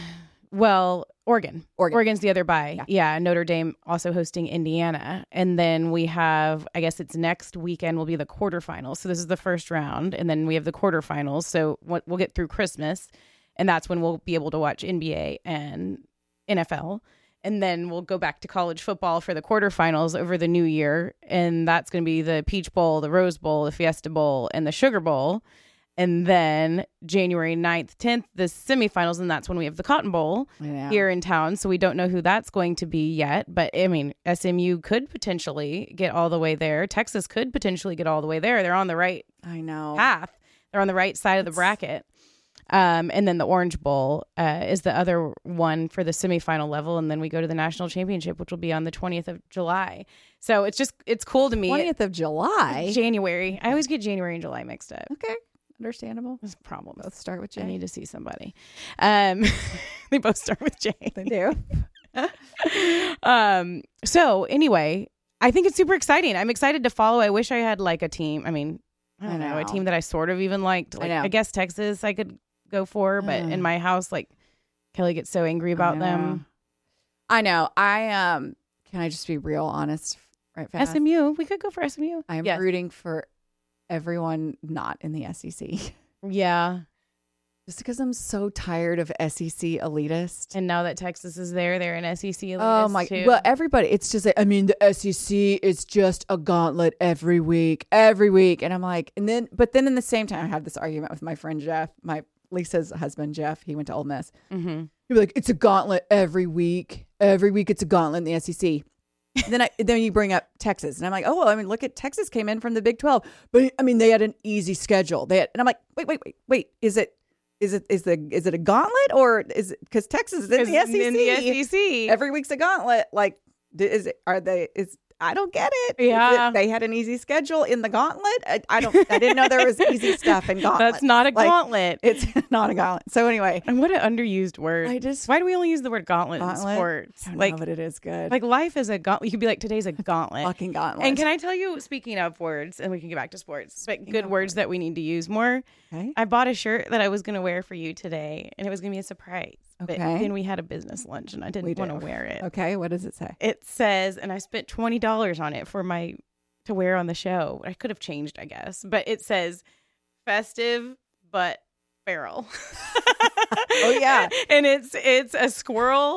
[SPEAKER 2] well, Oregon.
[SPEAKER 1] Oregon.
[SPEAKER 2] Oregon's the other bye.
[SPEAKER 1] Yeah.
[SPEAKER 2] Yeah. Notre Dame also hosting Indiana, and then we have, I guess it's next weekend will be the quarterfinals. So this is the first round, and then we have the quarterfinals. So what we'll get through Christmas, and that's when we'll be able to watch N B A and N F L. And then we'll go back to college football for the quarterfinals over the new year. And that's going to be the Peach Bowl, the Rose Bowl, the Fiesta Bowl, and the Sugar Bowl. And then January ninth, tenth, the semifinals. And that's when we have the Cotton Bowl
[SPEAKER 1] Yeah.
[SPEAKER 2] here in town. So we don't know who that's going to be yet. But I mean, S M U could potentially get all the way there. Texas could potentially get all the way there. They're on the right
[SPEAKER 1] I know.
[SPEAKER 2] path. They're on the right side of the
[SPEAKER 1] It's-
[SPEAKER 2] bracket. Um, and then the Orange Bowl uh, is the other one for the semifinal level. And then we go to the national championship, which will be on the twentieth of July. So it's just, it's cool to me.
[SPEAKER 1] twentieth of July.
[SPEAKER 2] January. I always get January and July mixed up.
[SPEAKER 1] Okay. Understandable.
[SPEAKER 2] That's a problem.
[SPEAKER 1] Both start with
[SPEAKER 2] I
[SPEAKER 1] J.
[SPEAKER 2] need to see somebody. Um, they both start with J.
[SPEAKER 1] They do.
[SPEAKER 2] um, so anyway, I think it's super exciting. I'm excited to follow. I wish I had like a team. I mean, I don't
[SPEAKER 1] I
[SPEAKER 2] know, a
[SPEAKER 1] know.
[SPEAKER 2] team that I sort of even liked. Like,
[SPEAKER 1] know.
[SPEAKER 2] I, guess Texas I could go for, but
[SPEAKER 1] Ugh.
[SPEAKER 2] in my house, like Kelly gets so angry about
[SPEAKER 1] I
[SPEAKER 2] them.
[SPEAKER 1] know. I know. I um. Can I just be real honest? Right fast.
[SPEAKER 2] S M U, we could go for S M U.
[SPEAKER 1] I'm
[SPEAKER 2] yes.
[SPEAKER 1] rooting for everyone not in the S E C.
[SPEAKER 2] Yeah.
[SPEAKER 1] Just because I'm so tired of S E C elitist.
[SPEAKER 2] And now that Texas is there, they're an S E C elitist
[SPEAKER 1] Oh my!
[SPEAKER 2] too.
[SPEAKER 1] Well, everybody. It's just. Like, I mean, the S E C is just a gauntlet every week, every week, and I'm like, and then, but then in the same time, I have this argument with my friend Jeff, my Lisa's husband Jeff. He went to Ole Miss.
[SPEAKER 2] mm-hmm.
[SPEAKER 1] He'd be like, it's a gauntlet every week. Every week, it's a gauntlet in the S E C. then I then you bring up Texas, and I'm like, oh well, I mean, look at Texas came in from the Big twelve, but I mean, they had an easy schedule. They had, and I'm like, wait, wait, wait, wait, is it? Is it is the is it a gauntlet or is it because Texas is in the S E C?
[SPEAKER 2] In the S E C.
[SPEAKER 1] Every week's a gauntlet. Like, d- is it? Are they? Is I don't get it. Is
[SPEAKER 2] Yeah.
[SPEAKER 1] it- they had an easy schedule in the gauntlet. I, I don't. I didn't know there was easy stuff in gauntlet.
[SPEAKER 2] That's not a
[SPEAKER 1] Like,
[SPEAKER 2] gauntlet.
[SPEAKER 1] It's not a gauntlet. So anyway,
[SPEAKER 2] And what an underused word.
[SPEAKER 1] I just
[SPEAKER 2] Why do we only use the word gauntlet,
[SPEAKER 1] Gauntlet?
[SPEAKER 2] in sports?
[SPEAKER 1] I don't
[SPEAKER 2] Like,
[SPEAKER 1] know, but it is good.
[SPEAKER 2] like life is a gauntlet. You could be like, today's a gauntlet.
[SPEAKER 1] fucking gauntlet.
[SPEAKER 2] And can I tell you, speaking of words, and we can get back to sports, but
[SPEAKER 1] Speaking
[SPEAKER 2] good
[SPEAKER 1] of
[SPEAKER 2] words
[SPEAKER 1] words.
[SPEAKER 2] that we need to use more.
[SPEAKER 1] Okay.
[SPEAKER 2] I bought a shirt that I was going to wear for you today, and it was going to be a surprise. But
[SPEAKER 1] Okay.
[SPEAKER 2] then we had a business lunch, and I
[SPEAKER 1] We
[SPEAKER 2] didn't want to
[SPEAKER 1] did.
[SPEAKER 2] wear it.
[SPEAKER 1] Okay. What does it say?
[SPEAKER 2] It says, and I spent twenty dollars on it for my to wear on the show. I could have changed, I guess, but it says festive but feral.
[SPEAKER 1] Oh, yeah.
[SPEAKER 2] And it's it's a squirrel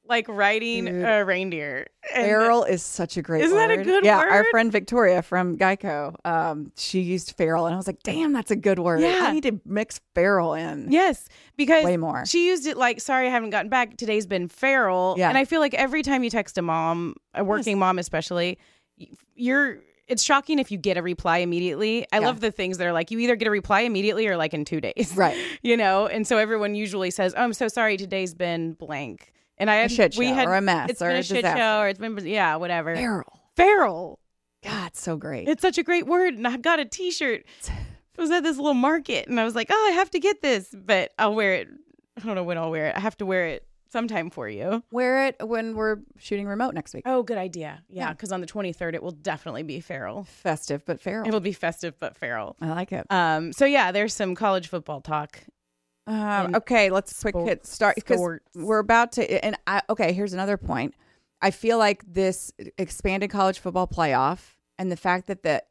[SPEAKER 2] like riding
[SPEAKER 1] Dude.
[SPEAKER 2] a reindeer. And
[SPEAKER 1] Feral is such a great
[SPEAKER 2] Isn't
[SPEAKER 1] word.
[SPEAKER 2] that a good
[SPEAKER 1] yeah, our
[SPEAKER 2] word?
[SPEAKER 1] friend Victoria from Geico, um, she used feral, and I was like, damn, that's a good word.
[SPEAKER 2] Yeah.
[SPEAKER 1] I need to mix feral in
[SPEAKER 2] Yes, because
[SPEAKER 1] way more.
[SPEAKER 2] she used it like, sorry, I haven't gotten back. Today's been feral.
[SPEAKER 1] Yeah.
[SPEAKER 2] And I feel like every time you text a mom, a working
[SPEAKER 1] Yes.
[SPEAKER 2] mom especially, y- you're it's shocking if you get a reply immediately. I
[SPEAKER 1] Yeah.
[SPEAKER 2] love the things that are like, you either get a reply immediately or like in two days.
[SPEAKER 1] Right.
[SPEAKER 2] You know? And so everyone usually says, oh, I'm so sorry, today's been blank. And I had,
[SPEAKER 1] A shit show
[SPEAKER 2] we had,
[SPEAKER 1] or a mess
[SPEAKER 2] it's
[SPEAKER 1] or
[SPEAKER 2] been
[SPEAKER 1] a
[SPEAKER 2] a shit
[SPEAKER 1] disaster.
[SPEAKER 2] show or it's been, yeah, whatever.
[SPEAKER 1] Feral.
[SPEAKER 2] Feral.
[SPEAKER 1] God, so great.
[SPEAKER 2] It's such a great word. And I've got a t-shirt. It was at this little market and I was like, oh, I have to get this, but I'll wear it. I don't know when I'll wear it. I have to wear it sometime for you.
[SPEAKER 1] Wear it when we're shooting remote next week.
[SPEAKER 2] Oh, good idea. Yeah,
[SPEAKER 1] Yeah.
[SPEAKER 2] because on the twenty-third, it will definitely be feral.
[SPEAKER 1] Festive, but feral.
[SPEAKER 2] It'll be festive, but feral.
[SPEAKER 1] I like it.
[SPEAKER 2] Um. So yeah, there's some college football talk.
[SPEAKER 1] Um,
[SPEAKER 2] and
[SPEAKER 1] okay, let's quick hit start because
[SPEAKER 2] sports.
[SPEAKER 1] we're about to. And I, okay, here's another point. I feel like this expanded college football playoff and the fact that the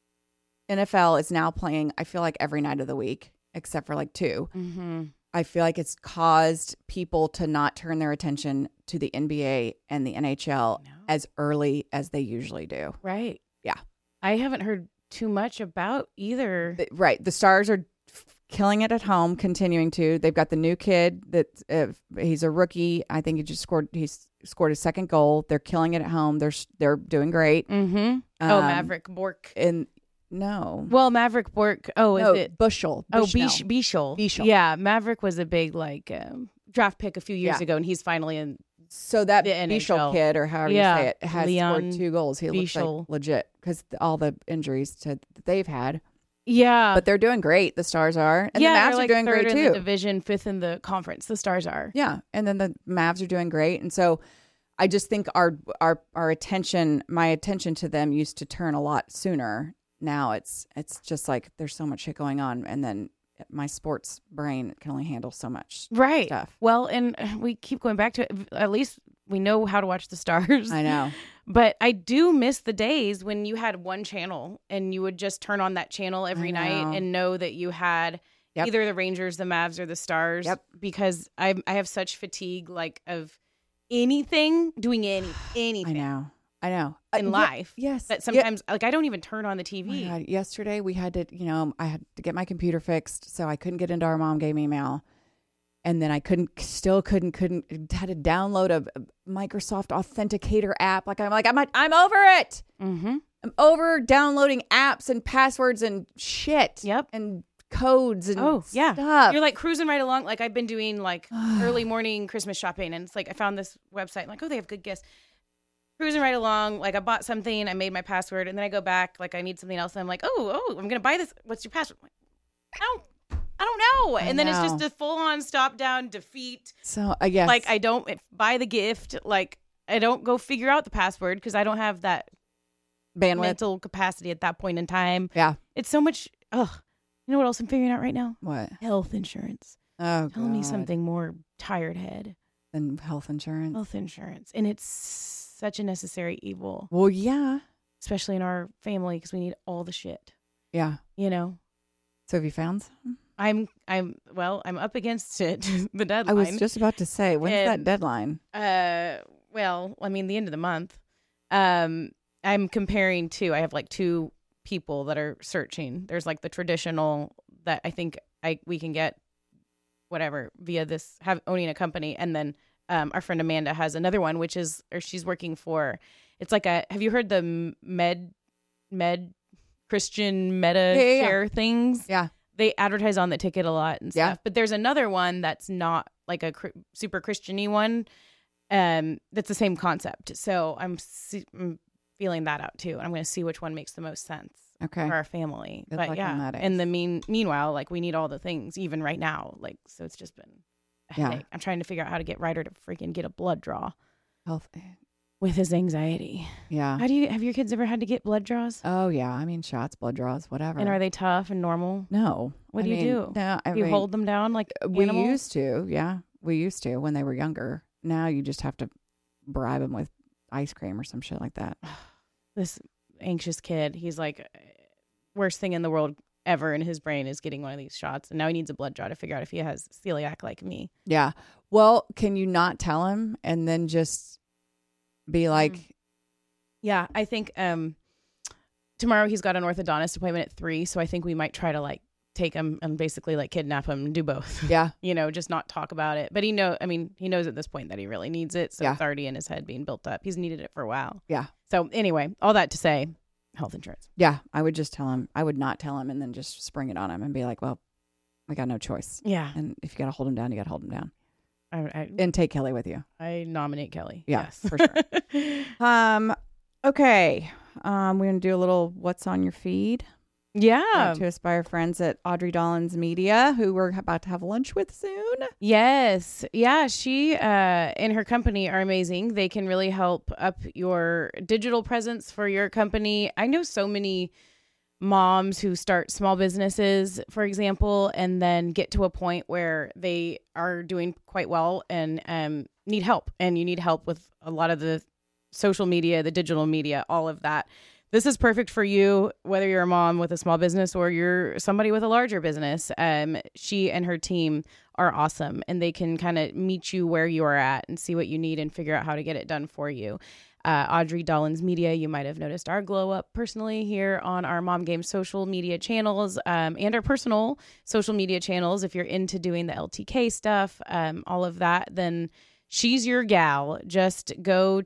[SPEAKER 1] N F L is now playing, I feel like every night of the week except for like two.
[SPEAKER 2] Mm-hmm.
[SPEAKER 1] I feel like it's caused people to not turn their attention to the N B A and the N H L
[SPEAKER 2] No.
[SPEAKER 1] as early as they usually do.
[SPEAKER 2] Right.
[SPEAKER 1] Yeah.
[SPEAKER 2] I haven't heard too much about either.
[SPEAKER 1] The- right. The Stars are f- killing it at home, continuing to. They've got the new kid that uh, he's a rookie. I think he just scored. He's scored his second goal. They're killing it at home. They're s- they're doing great.
[SPEAKER 2] Mm-hmm. oh,
[SPEAKER 1] Um,
[SPEAKER 2] Maverick Bork.
[SPEAKER 1] And no,
[SPEAKER 2] Well, Maverick Bork. Oh, is
[SPEAKER 1] no,
[SPEAKER 2] it?
[SPEAKER 1] Bushel.
[SPEAKER 2] Oh,
[SPEAKER 1] Bushnell.
[SPEAKER 2] Bish- Bichel.
[SPEAKER 1] Bichel.
[SPEAKER 2] Yeah, Maverick was a big like um, draft pick a few years
[SPEAKER 1] Yeah.
[SPEAKER 2] ago, and he's finally in.
[SPEAKER 1] So that
[SPEAKER 2] The N H L.
[SPEAKER 1] Bichel kid, or however
[SPEAKER 2] Yeah,
[SPEAKER 1] you say it, has
[SPEAKER 2] Leon
[SPEAKER 1] scored two goals. He looks
[SPEAKER 2] Bichel.
[SPEAKER 1] like legit because all the injuries to, that they've had.
[SPEAKER 2] Yeah,
[SPEAKER 1] But they're doing great. The Stars are, and
[SPEAKER 2] yeah,
[SPEAKER 1] the Mavs
[SPEAKER 2] they're like
[SPEAKER 1] are doing
[SPEAKER 2] third
[SPEAKER 1] great
[SPEAKER 2] in
[SPEAKER 1] too.
[SPEAKER 2] the division, fifth in the conference. The Stars are.
[SPEAKER 1] Yeah, and then the Mavs are doing great, and so I just think our our our attention, my attention to them used to turn a lot sooner. Now it's it's just like there's so much shit going on, and then my sports brain can only handle so much
[SPEAKER 2] Right.
[SPEAKER 1] stuff.
[SPEAKER 2] Well, and we keep going back to it. At least we know how to watch the Stars.
[SPEAKER 1] I know.
[SPEAKER 2] But I do miss the days when you had one channel and you would just turn on that channel every
[SPEAKER 1] I
[SPEAKER 2] night
[SPEAKER 1] know.
[SPEAKER 2] and know that you had
[SPEAKER 1] Yep.
[SPEAKER 2] either the Rangers, the Mavs, or the Stars.
[SPEAKER 1] Yep.
[SPEAKER 2] Because I I have such fatigue like of anything doing any
[SPEAKER 1] I
[SPEAKER 2] anything
[SPEAKER 1] know. I know.
[SPEAKER 2] in
[SPEAKER 1] Uh, ye-
[SPEAKER 2] life.
[SPEAKER 1] Yes.
[SPEAKER 2] That
[SPEAKER 1] Ye-
[SPEAKER 2] sometimes like I don't even turn on the T
[SPEAKER 1] Oh my
[SPEAKER 2] V.
[SPEAKER 1] God. Yesterday we had to, you know, I had to get my computer fixed, so I couldn't get into our mom game email. And then I couldn't, still couldn't, couldn't, had to download a, a Microsoft Authenticator app. Like I'm like, I'm, I'm over it.
[SPEAKER 2] Mm-hmm.
[SPEAKER 1] I'm over downloading apps and passwords and shit.
[SPEAKER 2] Yep.
[SPEAKER 1] And codes and
[SPEAKER 2] Oh, yeah.
[SPEAKER 1] stuff.
[SPEAKER 2] You're like cruising right along. Like I've been doing like early morning Christmas shopping, and it's like I found this website. I'm like, oh, they have good gifts. Cruising right along, like I bought something, I made my password, and then I go back, like I need something else, and I'm like, oh, oh, I'm gonna buy this. What's your password? I'm like, I don't, I don't know.
[SPEAKER 1] I
[SPEAKER 2] And then it's
[SPEAKER 1] know.
[SPEAKER 2] just a full on stop down defeat.
[SPEAKER 1] So I guess
[SPEAKER 2] Like I don't buy the gift. Like I don't go figure out the password because I don't have that
[SPEAKER 1] bandwidth.
[SPEAKER 2] mental capacity at that point in time.
[SPEAKER 1] Yeah.
[SPEAKER 2] It's so much. Ugh. You know what else I'm figuring out right now?
[SPEAKER 1] What?
[SPEAKER 2] Health insurance.
[SPEAKER 1] Oh,
[SPEAKER 2] Tell me
[SPEAKER 1] God.
[SPEAKER 2] something more tired head.
[SPEAKER 1] Than health insurance.
[SPEAKER 2] Health insurance, and it's such a necessary evil,
[SPEAKER 1] Well, yeah.
[SPEAKER 2] especially in our family because we need all the shit.
[SPEAKER 1] Yeah.
[SPEAKER 2] You know,
[SPEAKER 1] So have you found some?
[SPEAKER 2] I'm, I'm, well, I'm up against it. The
[SPEAKER 1] I
[SPEAKER 2] deadline.
[SPEAKER 1] was just about to say, when's that
[SPEAKER 2] And-
[SPEAKER 1] deadline?
[SPEAKER 2] uh, well, I mean, the end of the month. Um, I'm comparing two. I have like two people that are searching. There's like the traditional that I think I we can get whatever via this have owning a company, and then um, our friend Amanda has another one, which is or she's working for. It's like a. Have you heard the med med Christian meta
[SPEAKER 1] Yeah, yeah, yeah.
[SPEAKER 2] share things?
[SPEAKER 1] Yeah.
[SPEAKER 2] They advertise on the ticket a lot and
[SPEAKER 1] Yeah.
[SPEAKER 2] stuff. But there's another one that's not like a cr- super Christian-y one. Um, that's the same concept. So I'm, see- I'm feeling that out too. I'm going to see which one makes the most sense
[SPEAKER 1] Okay.
[SPEAKER 2] for our family.
[SPEAKER 1] Good
[SPEAKER 2] but
[SPEAKER 1] luck
[SPEAKER 2] yeah,
[SPEAKER 1] on that,
[SPEAKER 2] in
[SPEAKER 1] Ace.
[SPEAKER 2] the mean meanwhile, like we need all the things even right now. Like so, it's just been a
[SPEAKER 1] Yeah.
[SPEAKER 2] headache. I'm trying to figure out how to get Ryder to freaking get a blood draw
[SPEAKER 1] Health.
[SPEAKER 2] with his anxiety.
[SPEAKER 1] Yeah.
[SPEAKER 2] How do you have your kids ever had to get blood draws?
[SPEAKER 1] Oh, yeah. I mean, shots, blood draws, whatever.
[SPEAKER 2] And are they tough and normal?
[SPEAKER 1] No.
[SPEAKER 2] What
[SPEAKER 1] I
[SPEAKER 2] do you
[SPEAKER 1] mean,
[SPEAKER 2] do?
[SPEAKER 1] No, I
[SPEAKER 2] Do you
[SPEAKER 1] mean,
[SPEAKER 2] hold them down like
[SPEAKER 1] we
[SPEAKER 2] animals?
[SPEAKER 1] used to. Yeah. We used to when they were younger. Now you just have to bribe them with ice cream or some shit like that.
[SPEAKER 2] This anxious kid, he's like, worst thing in the world, ever in his brain is getting one of these shots. And now he needs a blood draw to figure out if he has celiac like me.
[SPEAKER 1] Yeah. Well, can you not tell him and then just be like, mm.
[SPEAKER 2] yeah, I think um, tomorrow he's got an orthodontist appointment at three. So I think we might try to like take him and basically like kidnap him and do both.
[SPEAKER 1] Yeah.
[SPEAKER 2] You know, just not talk about it. But he know, I mean, he knows at this point that he really needs it. So
[SPEAKER 1] yeah.
[SPEAKER 2] it's already in his head being built up. He's needed it for a while.
[SPEAKER 1] Yeah.
[SPEAKER 2] So anyway, all that to say, health insurance.
[SPEAKER 1] Yeah. I would just tell him, I would not tell him and then just spring it on him and be like, well, I got no choice.
[SPEAKER 2] Yeah.
[SPEAKER 1] And if you got to hold him down, you got to hold him down.
[SPEAKER 2] I, I,
[SPEAKER 1] and take Kelly with you.
[SPEAKER 2] I nominate Kelly.
[SPEAKER 1] Yeah,
[SPEAKER 2] yes.
[SPEAKER 1] for sure. um, okay. Um, we're going to do a little what's on your feed.
[SPEAKER 2] Yeah.
[SPEAKER 1] To Aspire friends at Audrey Dollins Media, who we're about to have lunch with soon.
[SPEAKER 2] Yes. Yeah. She uh, and her company are amazing. They can really help up your digital presence for your company. I know so many moms who start small businesses, for example, and then get to a point where they are doing quite well and um, need help. And you need help with a lot of the social media, the digital media, all of that. This is perfect for you, whether you're a mom with a small business or you're somebody with a larger business. Um, she and her team are awesome, and they can kind of meet you where you are at and see what you need and figure out how to get it done for you. Uh, Audrey Dollins Media, you might have noticed our glow up personally here on our Mom Game social media channels um, and our personal social media channels. If you're into doing the L T K stuff, um, all of that, then she's your gal. Just go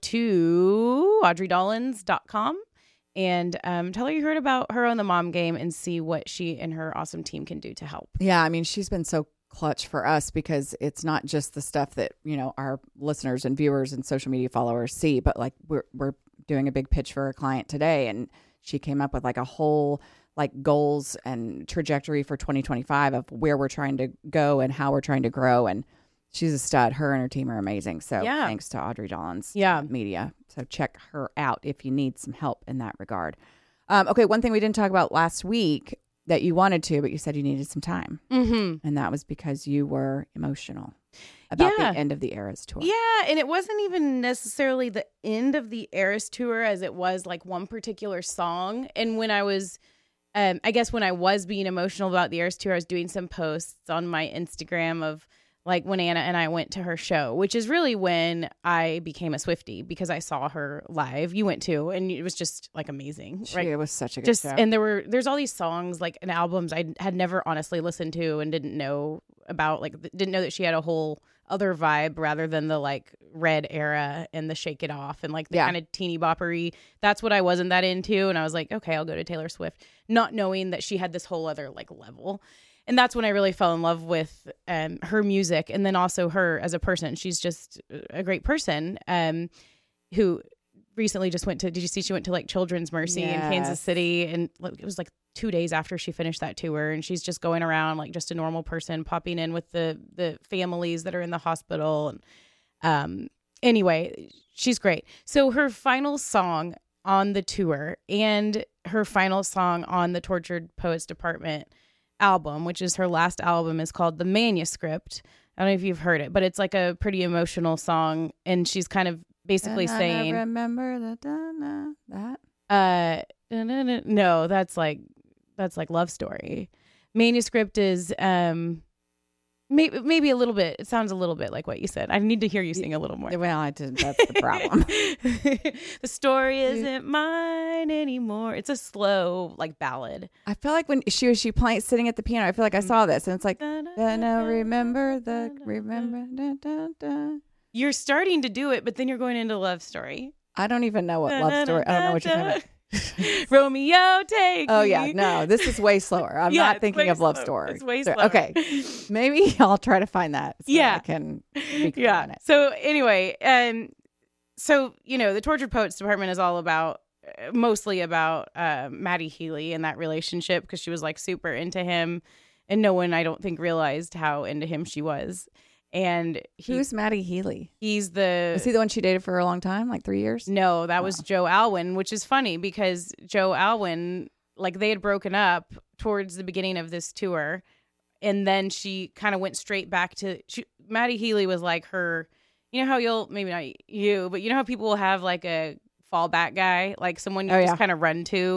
[SPEAKER 2] to audrey dollins dot com. And um, tell her you heard about her on the Mom Game and see what she and her awesome team can do to help.
[SPEAKER 1] Yeah, I mean, she's been so clutch for us because it's not just the stuff that, you know, our listeners and viewers and social media followers see, but like we're we're doing a big pitch for a client today, and she came up with like a whole like goals and trajectory for twenty twenty-five of where we're trying to go and how we're trying to grow. And she's a stud. Her and her team are amazing. So
[SPEAKER 2] yeah.
[SPEAKER 1] thanks to Audrey Dollins
[SPEAKER 2] yeah.
[SPEAKER 1] Media. So check her out if you need some help in that regard. Um, okay, one thing we didn't talk about last week that you wanted to, but you said you needed some time.
[SPEAKER 2] Mm-hmm.
[SPEAKER 1] And that was because you were emotional about
[SPEAKER 2] yeah.
[SPEAKER 1] the end of the Eras tour.
[SPEAKER 2] Yeah, and it wasn't even necessarily the end of the Eras tour as it was like one particular song. And when I was, um, I guess when I was being emotional about the Eras tour, I was doing some posts on my Instagram of like when Anna and I went to her show, which is really when I became a Swiftie because I saw her live. You went too, and it was just like amazing.
[SPEAKER 1] She,
[SPEAKER 2] right?
[SPEAKER 1] It was such a good
[SPEAKER 2] just,
[SPEAKER 1] show.
[SPEAKER 2] And there were there's all these songs like and albums I had never honestly listened to and didn't know about. Like didn't know that she had a whole other vibe rather than the like Red era and the Shake It Off and like the
[SPEAKER 1] yeah.
[SPEAKER 2] kind of teeny boppery. That's what I wasn't that into, and I was like, okay, I'll go to Taylor Swift, not knowing that she had this whole other like level. And that's when I really fell in love with um, her music and then also her as a person. She's just a great person um, who recently just went to, did you see she went to like Children's Mercy
[SPEAKER 1] yes.
[SPEAKER 2] in Kansas City? And it was like two days after she finished that tour. And she's just going around like just a normal person, popping in with the, the families that are in the hospital. And um, anyway, she's great. So her final song on the tour and her final song on the Tortured Poets Department album, which is her last album, is called The Manuscript. I don't know if you've heard it, but it's like a pretty emotional song, and she's kind of basically
[SPEAKER 1] and
[SPEAKER 2] saying,
[SPEAKER 1] I remember the da-na, that.
[SPEAKER 2] Uh, da-na-na. No, that's like that's like Love Story. Manuscript is um, maybe maybe a little bit. It sounds a little bit like what you said. I need to hear you sing a little more.
[SPEAKER 1] Well, I did. That's the problem.
[SPEAKER 2] The story isn't mine anymore. It's a slow like ballad.
[SPEAKER 1] I feel like when she was she playing sitting at the piano, I feel like I saw this, and it's like, no, remember the remember. Da, da, da.
[SPEAKER 2] You're starting to do it, but then you're going into Love Story.
[SPEAKER 1] I don't even know what Love Story. I don't know what you're talking about.
[SPEAKER 2] Romeo, take
[SPEAKER 1] Oh
[SPEAKER 2] me.
[SPEAKER 1] yeah, no, this is way slower. I'm
[SPEAKER 2] Yeah,
[SPEAKER 1] not
[SPEAKER 2] it's
[SPEAKER 1] thinking
[SPEAKER 2] way
[SPEAKER 1] of Love
[SPEAKER 2] slower.
[SPEAKER 1] Story.
[SPEAKER 2] It's way
[SPEAKER 1] So-
[SPEAKER 2] slower.
[SPEAKER 1] Okay, maybe I'll try to find that. So
[SPEAKER 2] Yeah.
[SPEAKER 1] I can. Be clear
[SPEAKER 2] Yeah.
[SPEAKER 1] on it.
[SPEAKER 2] So anyway, um, so you know, the Tortured Poets Department is all about, uh, mostly about uh, Maddie Healy and that relationship because she was like super into him, and no one I don't think realized how into him she was. And he,
[SPEAKER 1] Who's Maddie Healy?
[SPEAKER 2] he's the
[SPEAKER 1] Is he the one she dated for a long time, like three years?
[SPEAKER 2] No, that was
[SPEAKER 1] Oh.
[SPEAKER 2] Joe Alwyn, which is funny because Joe Alwyn, like they had broken up towards the beginning of this tour. And then she kind of went straight back to she, Maddie Healy was like her, you know how you'll, maybe not you, but you know how people will have like a fallback guy, like someone you
[SPEAKER 1] Oh,
[SPEAKER 2] just
[SPEAKER 1] yeah.
[SPEAKER 2] kind of run to.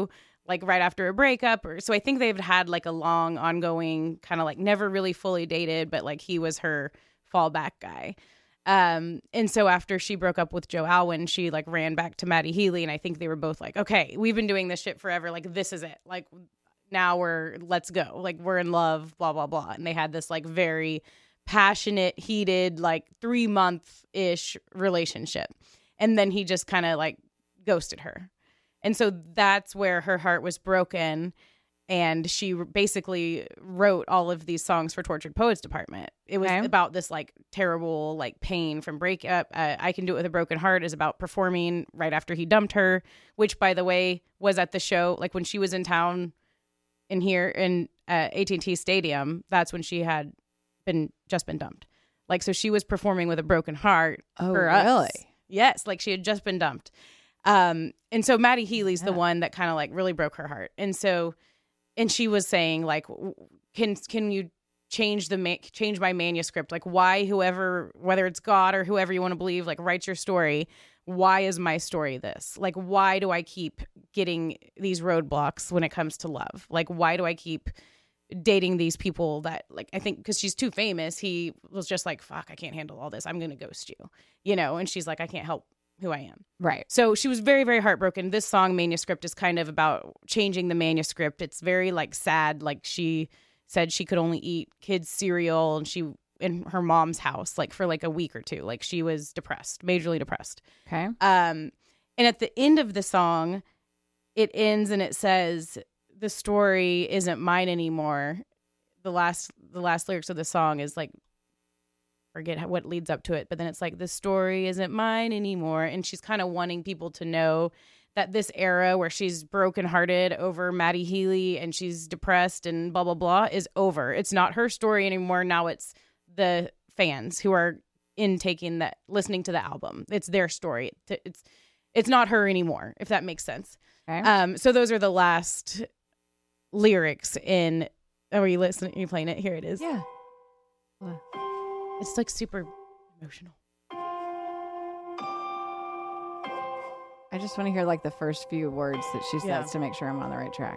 [SPEAKER 2] like right after a breakup. Or so I think they've had like a long ongoing kind of like never really fully dated, but like he was her fallback guy. Um, and so after she broke up with Joe Alwyn, she like ran back to Matty Healy. And I think they were both like, okay, we've been doing this shit forever. Like, this is it. Like, now we're, let's go. Like, we're in love, blah, blah, blah. And they had this like very passionate, heated, like three month ish relationship. And then he just kind of like ghosted her. And so that's where her heart was broken. And she basically wrote all of these songs for Tortured Poets Department. It was okay. about this like terrible like pain from breakup. Uh, I Can Do It With a Broken Heart is about performing right after he dumped her, which by the way was at the show. Like when she was in town in here in uh, A T and T Stadium, that's when she had been just been dumped. Like, so she was performing with a broken heart.
[SPEAKER 1] Oh,
[SPEAKER 2] for
[SPEAKER 1] really?
[SPEAKER 2] Us. Yes. Like she had just been dumped. Um, and so Matty Healy's
[SPEAKER 1] yeah.
[SPEAKER 2] the one that kind of like really broke her heart. And so And she was saying, like, can can you change the ma- change my manuscript? Like, why whoever, whether it's God or whoever you want to believe, like, writes your story, why is my story this? Like, why do I keep getting these roadblocks when it comes to love? Like, why do I keep dating these people that, like, I think because she's too famous, he was just like, fuck, I can't handle all this. I'm going to ghost you, you know? And she's like, I can't help who I am.
[SPEAKER 1] Right.
[SPEAKER 2] So she was very, very heartbroken. This song Manuscript is kind of about changing the manuscript. It's very like sad. Like she said she could only eat kids' cereal and she in her mom's house like for like a week or two. Like she was depressed, majorly depressed.
[SPEAKER 1] Okay.
[SPEAKER 2] Um, and at the end of the song, it ends and it says, the story isn't mine anymore. The last, the last lyrics of the song is like, forget what leads up to it, but then it's like, the story isn't mine anymore. And she's kind of wanting people to know that this era where she's brokenhearted over Matty Healy and she's depressed and blah, blah, blah is over. It's not her story anymore. Now it's the fans who are intaking that, listening to the album. It's their story. It's, it's not her anymore, if that makes sense.
[SPEAKER 1] Okay.
[SPEAKER 2] Um, so those are the last lyrics in, oh, are you listening? Are you playing it? Here it is.
[SPEAKER 1] Yeah.
[SPEAKER 2] It's like super emotional.
[SPEAKER 1] I just want to hear like the first few words that she says
[SPEAKER 2] Yeah.
[SPEAKER 1] to make sure I'm on the right track.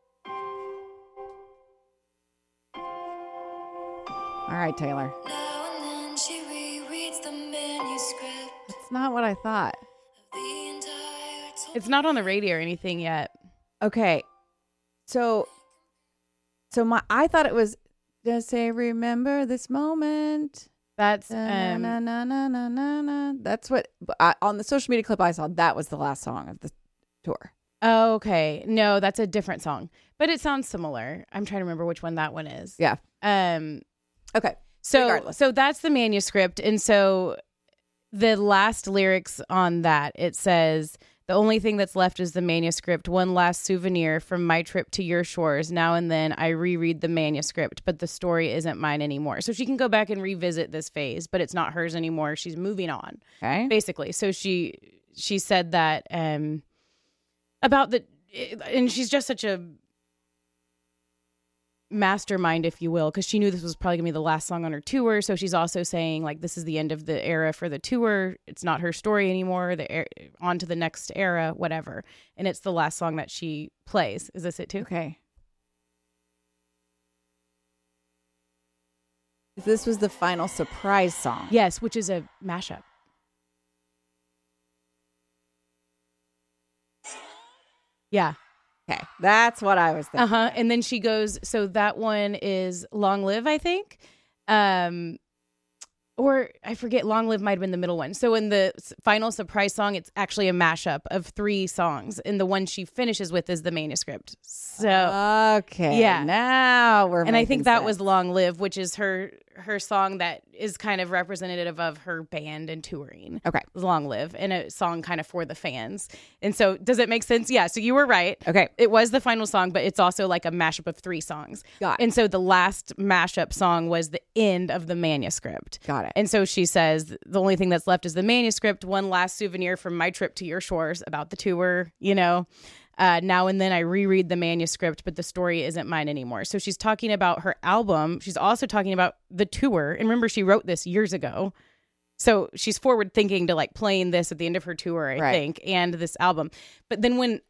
[SPEAKER 1] All right, Taylor.
[SPEAKER 4] Now and then she rereads the manuscript.
[SPEAKER 1] That's not what I thought.
[SPEAKER 4] The entire
[SPEAKER 2] It's not on the radio or anything yet.
[SPEAKER 1] Okay. So so my I thought it was just say remember this moment.
[SPEAKER 2] That's
[SPEAKER 1] Na,
[SPEAKER 2] um,
[SPEAKER 1] na, na, na, na, na, na. That's what I, on the social media clip I saw. That was the last song of the tour.
[SPEAKER 2] oh, okay. No, that's a different song, but it sounds similar. I'm trying to remember which one that one is.
[SPEAKER 1] Yeah.
[SPEAKER 2] Um.
[SPEAKER 1] Okay.
[SPEAKER 2] So
[SPEAKER 1] Regardless.
[SPEAKER 2] so that's the manuscript, and so the last lyrics on that, it says, the only thing that's left is the manuscript. One last souvenir from my trip to your shores. Now and then I reread the manuscript, but the story isn't mine anymore. So she can go back and revisit this phase, but it's not hers anymore. She's moving on,
[SPEAKER 1] Okay.
[SPEAKER 2] basically. So she she said that um, about the, and she's just such a mastermind, if you will, because she knew this was probably gonna be the last song on her tour. So she's also saying like, this is the end of the era for the tour. It's not her story anymore. The er- on to the next era, whatever. And it's the last song that she plays. Is this it too?
[SPEAKER 1] Okay. This was the final surprise song.
[SPEAKER 2] Yes, which is a mashup. Yeah.
[SPEAKER 1] Okay. That's what I was thinking.
[SPEAKER 2] Uh-huh. And then she goes, so that one is Long Live, I think. Um, or I forget, Long Live might have been the middle one. So in the s- final surprise song, it's actually a mashup of three songs. And the one she finishes with is the manuscript. So,
[SPEAKER 1] Okay.
[SPEAKER 2] Yeah.
[SPEAKER 1] Now we're
[SPEAKER 2] and I
[SPEAKER 1] making
[SPEAKER 2] think that
[SPEAKER 1] sense.
[SPEAKER 2] was Long Live, which is her her song that is kind of representative of her band and touring.
[SPEAKER 1] Okay.
[SPEAKER 2] Long Live, and a song kind of for the fans. And so does it make sense? Yeah. So you were right.
[SPEAKER 1] Okay.
[SPEAKER 2] It was the final song, but it's also like a mashup of three songs.
[SPEAKER 1] Got it.
[SPEAKER 2] And so the last mashup song was the end of the manuscript.
[SPEAKER 1] Got it.
[SPEAKER 2] And so she says, the only thing that's left is the manuscript. One last souvenir from my trip to your shores about the tour, you know. Uh, now and then I reread the manuscript, but the story isn't mine anymore. So she's talking about her album. She's also talking about the tour. And remember, she wrote this years ago. So she's forward thinking to like playing this at the end of her tour, I
[SPEAKER 1] Right.
[SPEAKER 2] think, and this album. But then when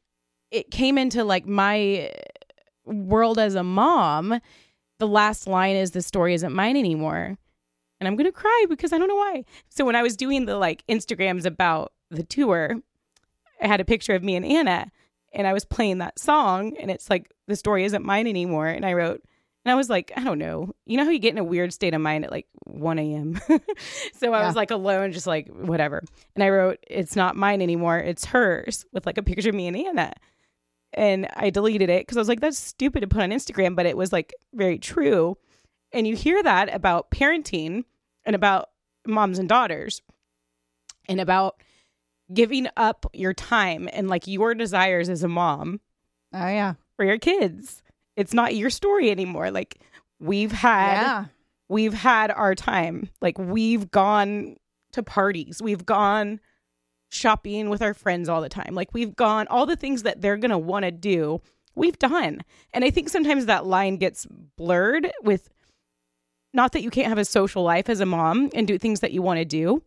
[SPEAKER 2] it came into like my world as a mom, the last line is the story isn't mine anymore. And I'm going to cry because I don't know why. So when I was doing the like Instagrams about the tour, I had a picture of me and Anna and I was playing that song and it's like, the story isn't mine anymore. And I wrote, and I was like, I don't know. You know how you get in a weird state of mind at like one a.m. So I
[SPEAKER 1] Yeah.
[SPEAKER 2] was like alone, just like whatever. And I wrote, it's not mine anymore. It's hers, with like a picture of me and Anna. And I deleted it because I was like, that's stupid to put on Instagram, but it was like very true. And you hear that about parenting and about moms and daughters and about giving up your time and like your desires as a mom
[SPEAKER 1] Oh, yeah.
[SPEAKER 2] for your kids. It's not your story anymore. Like we've had,
[SPEAKER 1] Yeah.
[SPEAKER 2] we've had our time. Like we've gone to parties. We've gone shopping with our friends all the time. Like we've gone, all the things that they're going to want to do, we've done. And I think sometimes that line gets blurred with, not that you can't have a social life as a mom and do things that you want to do,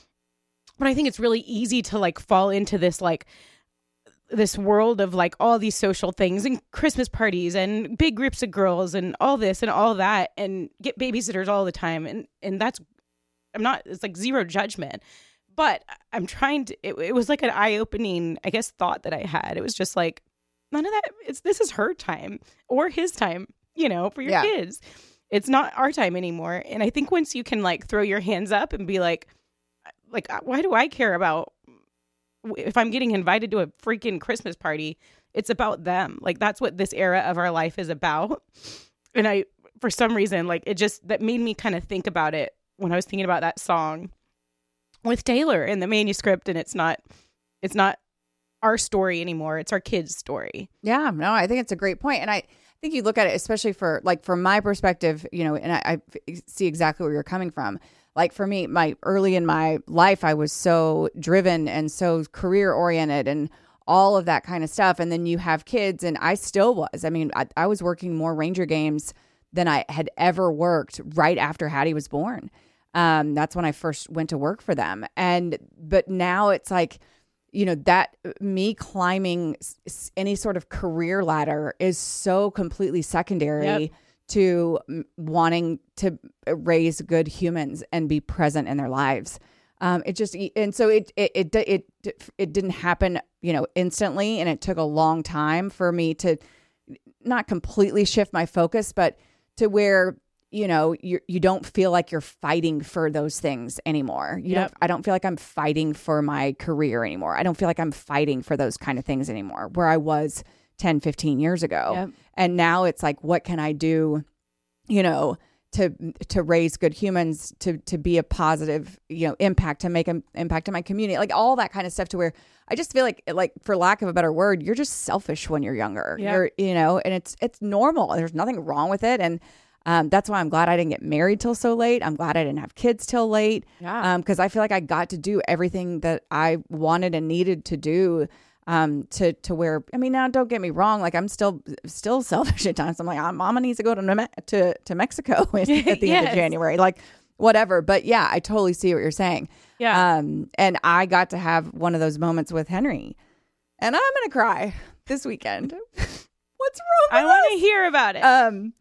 [SPEAKER 2] but I think it's really easy to like fall into this like this world of like all these social things and Christmas parties and big groups of girls and all this and all that and get babysitters all the time. And, and that's, I'm not, it's like zero judgment, but I'm trying to, it, it was like an eye-opening, I guess, thought that I had. It was just like, none of that, it's, this is her time or his time, you know, for your
[SPEAKER 1] Yeah.
[SPEAKER 2] kids. It's not our time anymore. And I think once you can like throw your hands up and be like, like, why do I care about if I'm getting invited to a freaking Christmas party? It's about them. Like, that's what this era of our life is about. And I, for some reason, like it just, that made me kind of think about it when I was thinking about that song with Taylor in the manuscript. And it's not, it's not our story anymore. It's our kids' story.
[SPEAKER 1] Yeah, no, I think it's a great point. And I think you look at it, especially for like, from my perspective, you know, and I, I see exactly where you're coming from. Like for me, my early in my life, I was so driven and so career oriented and all of that kind of stuff. And then you have kids, and I still was. I mean, I, I was working more Ranger games than I had ever worked right after Hattie was born. Um, that's when I first went to work for them. And but now it's like, you know, that me climbing s- any sort of career ladder is so completely secondary.
[SPEAKER 2] Yep.
[SPEAKER 1] To mm, wanting to raise good humans and be present in their lives. Um, it just, and so it, it, it, it, it didn't happen, you know, instantly. And it took a long time for me to not completely shift my focus, but to where, you know, you you don't feel like you're fighting for those things anymore. You
[SPEAKER 2] Yep.
[SPEAKER 1] don't, I don't feel like I'm fighting for my career anymore. I don't feel like I'm fighting for those kind of things anymore, where I was ten, fifteen years ago.
[SPEAKER 2] Yep.
[SPEAKER 1] And now it's like, what can I do, you know, to to raise good humans, to to be a positive, you know, impact, to make an impact in my community, like all that kind of stuff, to where I just feel like, like for lack of a better word, you're just selfish when you're younger.
[SPEAKER 2] Yeah.
[SPEAKER 1] You're, you know, and it's it's normal. There's nothing wrong with it. And um, that's why I'm glad I didn't get married till so late. I'm glad I didn't have kids till late.
[SPEAKER 2] Yeah.
[SPEAKER 1] Um, because I feel like I got to do everything that I wanted and needed to do. Um, to, to where, I mean, now don't get me wrong. Like I'm still, still selfish at times. I'm like, oh, mama needs to go to, Me- to, to Mexico at the end
[SPEAKER 2] Yes.
[SPEAKER 1] of January, like whatever. But yeah, I totally see what you're saying.
[SPEAKER 2] Yeah.
[SPEAKER 1] Um, and I got to have one of those moments with Henry, and I'm going to cry this weekend. What's wrong with
[SPEAKER 2] I want to hear about it.
[SPEAKER 1] Um,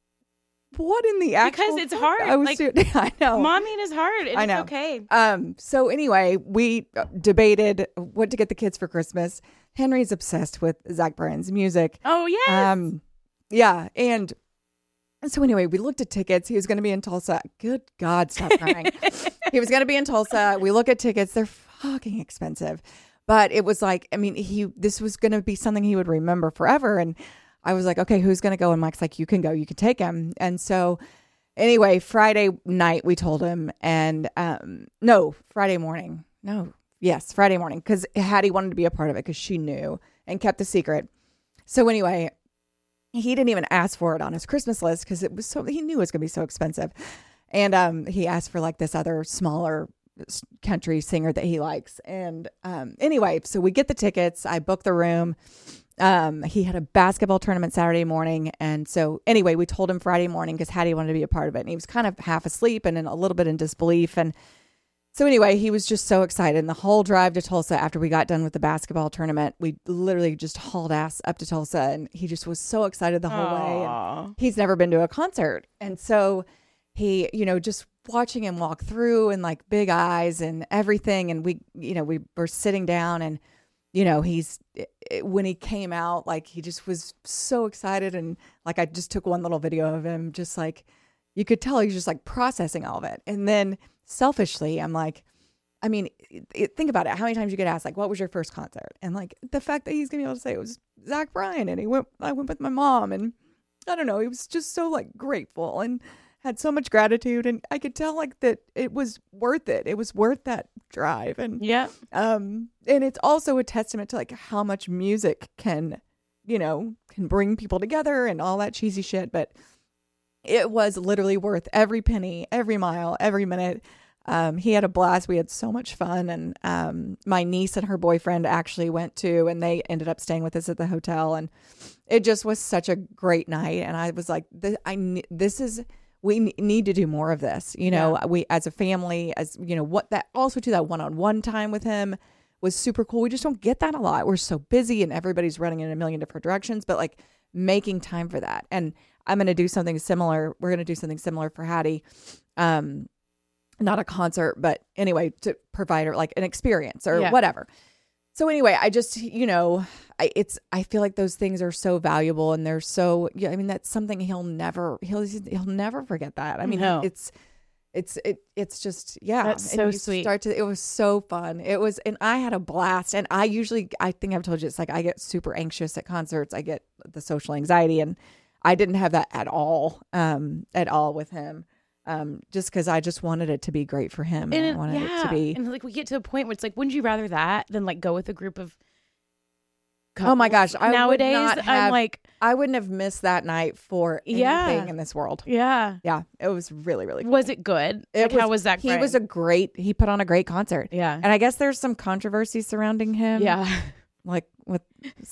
[SPEAKER 1] what in the actual
[SPEAKER 2] Because it's
[SPEAKER 1] fuck?
[SPEAKER 2] hard.
[SPEAKER 1] I was
[SPEAKER 2] Like,
[SPEAKER 1] doing, I know.
[SPEAKER 2] Momming is hard. And
[SPEAKER 1] I
[SPEAKER 2] it's
[SPEAKER 1] know.
[SPEAKER 2] okay.
[SPEAKER 1] Um, so anyway, we uh, debated what to get the kids for Christmas. Henry's obsessed with Zach Bryan's music.
[SPEAKER 2] Oh, yes.
[SPEAKER 1] Um, yeah. And so anyway, we looked at tickets. He was going to be in Tulsa. Good God, stop crying. He was going to be in Tulsa. We look at tickets. They're fucking expensive. But it was like, I mean, he, this was going to be something he would remember forever. And I was like, okay, who's going to go? And Mike's like, you can go, you can take him. And so anyway, Friday night we told him, and um, no, Friday morning. No, yes, Friday morning. Because Hattie wanted to be a part of it because she knew and kept the secret. So anyway, he didn't even ask for it on his Christmas list because it was so, he knew it was going to be so expensive. And um, he asked for like this other smaller country singer that he likes. And um, anyway, so we get the tickets. I book the room. Um, he had a basketball tournament Saturday morning. And so anyway, we told him Friday morning because Hattie wanted to be a part of it. And he was kind of half asleep and in a little bit in disbelief. And So anyway, he was just so excited. And the whole drive to Tulsa after we got done with the basketball tournament, we literally just hauled ass up to Tulsa, and he just was so excited the whole way. And he's never been to a concert. And so he, you know, just watching him walk through and like big eyes and everything. And we, you know, we were sitting down and, you know, he's, it, when he came out, like he just was so excited. And like, I just took one little video of him, just like, you could tell he's just like processing all of it. And then selfishly, I'm like, I mean, it, think about it. How many times you get asked, like, what was your first concert? And like the fact that he's going to be able to say it was Zach Bryan, and he went, I went with my mom, and I don't know, he was just so like grateful and had so much gratitude. And I could tell like that it was worth it. It was worth that drive. And
[SPEAKER 2] Yeah.
[SPEAKER 1] um, and it's also a testament to like how much music can, you know, can bring people together and all that cheesy shit. But it was literally worth every penny, every mile, every minute. Um, he had a blast. We had so much fun. And um, my niece and her boyfriend actually went too, and they ended up staying with us at the hotel. And it just was such a great night. And I was like, this, I, ne- this is, we n- need to do more of this. You know,
[SPEAKER 2] Yeah.
[SPEAKER 1] we, as a family, as you know, what that also to that one-on-one time with him was super cool. We just don't get that a lot. We're so busy and everybody's running in a million different directions, but like making time for that. And I'm going to do something similar. We're going to do something similar for Hattie. Um, not a concert, but anyway, to provide her like an experience or
[SPEAKER 2] Yeah.
[SPEAKER 1] whatever. So anyway, I just, you know, I, it's, I feel like those things are so valuable, and they're so, yeah, I mean, that's something he'll never, he'll, he'll never forget that. I mean,
[SPEAKER 2] No.
[SPEAKER 1] it's, it's, it, it's just, yeah.
[SPEAKER 2] That's
[SPEAKER 1] And
[SPEAKER 2] so
[SPEAKER 1] you
[SPEAKER 2] sweet.
[SPEAKER 1] Start to, it was so fun. It was, and I had a blast. And I usually, I think I've told you, it's like, I get super anxious at concerts. I get the social anxiety, and I didn't have that at all, um, at all with him. Um, just because I just wanted it to be great for him, and,
[SPEAKER 2] And
[SPEAKER 1] I wanted
[SPEAKER 2] yeah.
[SPEAKER 1] it to be.
[SPEAKER 2] And like we get to a point where it's like, wouldn't you rather that than like go with a group of
[SPEAKER 1] Oh my
[SPEAKER 2] couples?
[SPEAKER 1] gosh, I would
[SPEAKER 2] nowadays
[SPEAKER 1] not have-
[SPEAKER 2] I'm like,
[SPEAKER 1] I wouldn't have missed that night for anything
[SPEAKER 2] Yeah.
[SPEAKER 1] in this world.
[SPEAKER 2] yeah.
[SPEAKER 1] Yeah, it was really, really cool.
[SPEAKER 2] Was it good?
[SPEAKER 1] It
[SPEAKER 2] Like, how was Zach
[SPEAKER 1] He
[SPEAKER 2] Bryan?
[SPEAKER 1] was a great. He put on a great concert,
[SPEAKER 2] yeah.
[SPEAKER 1] and I guess there's some controversy surrounding him.
[SPEAKER 2] Yeah.
[SPEAKER 1] like with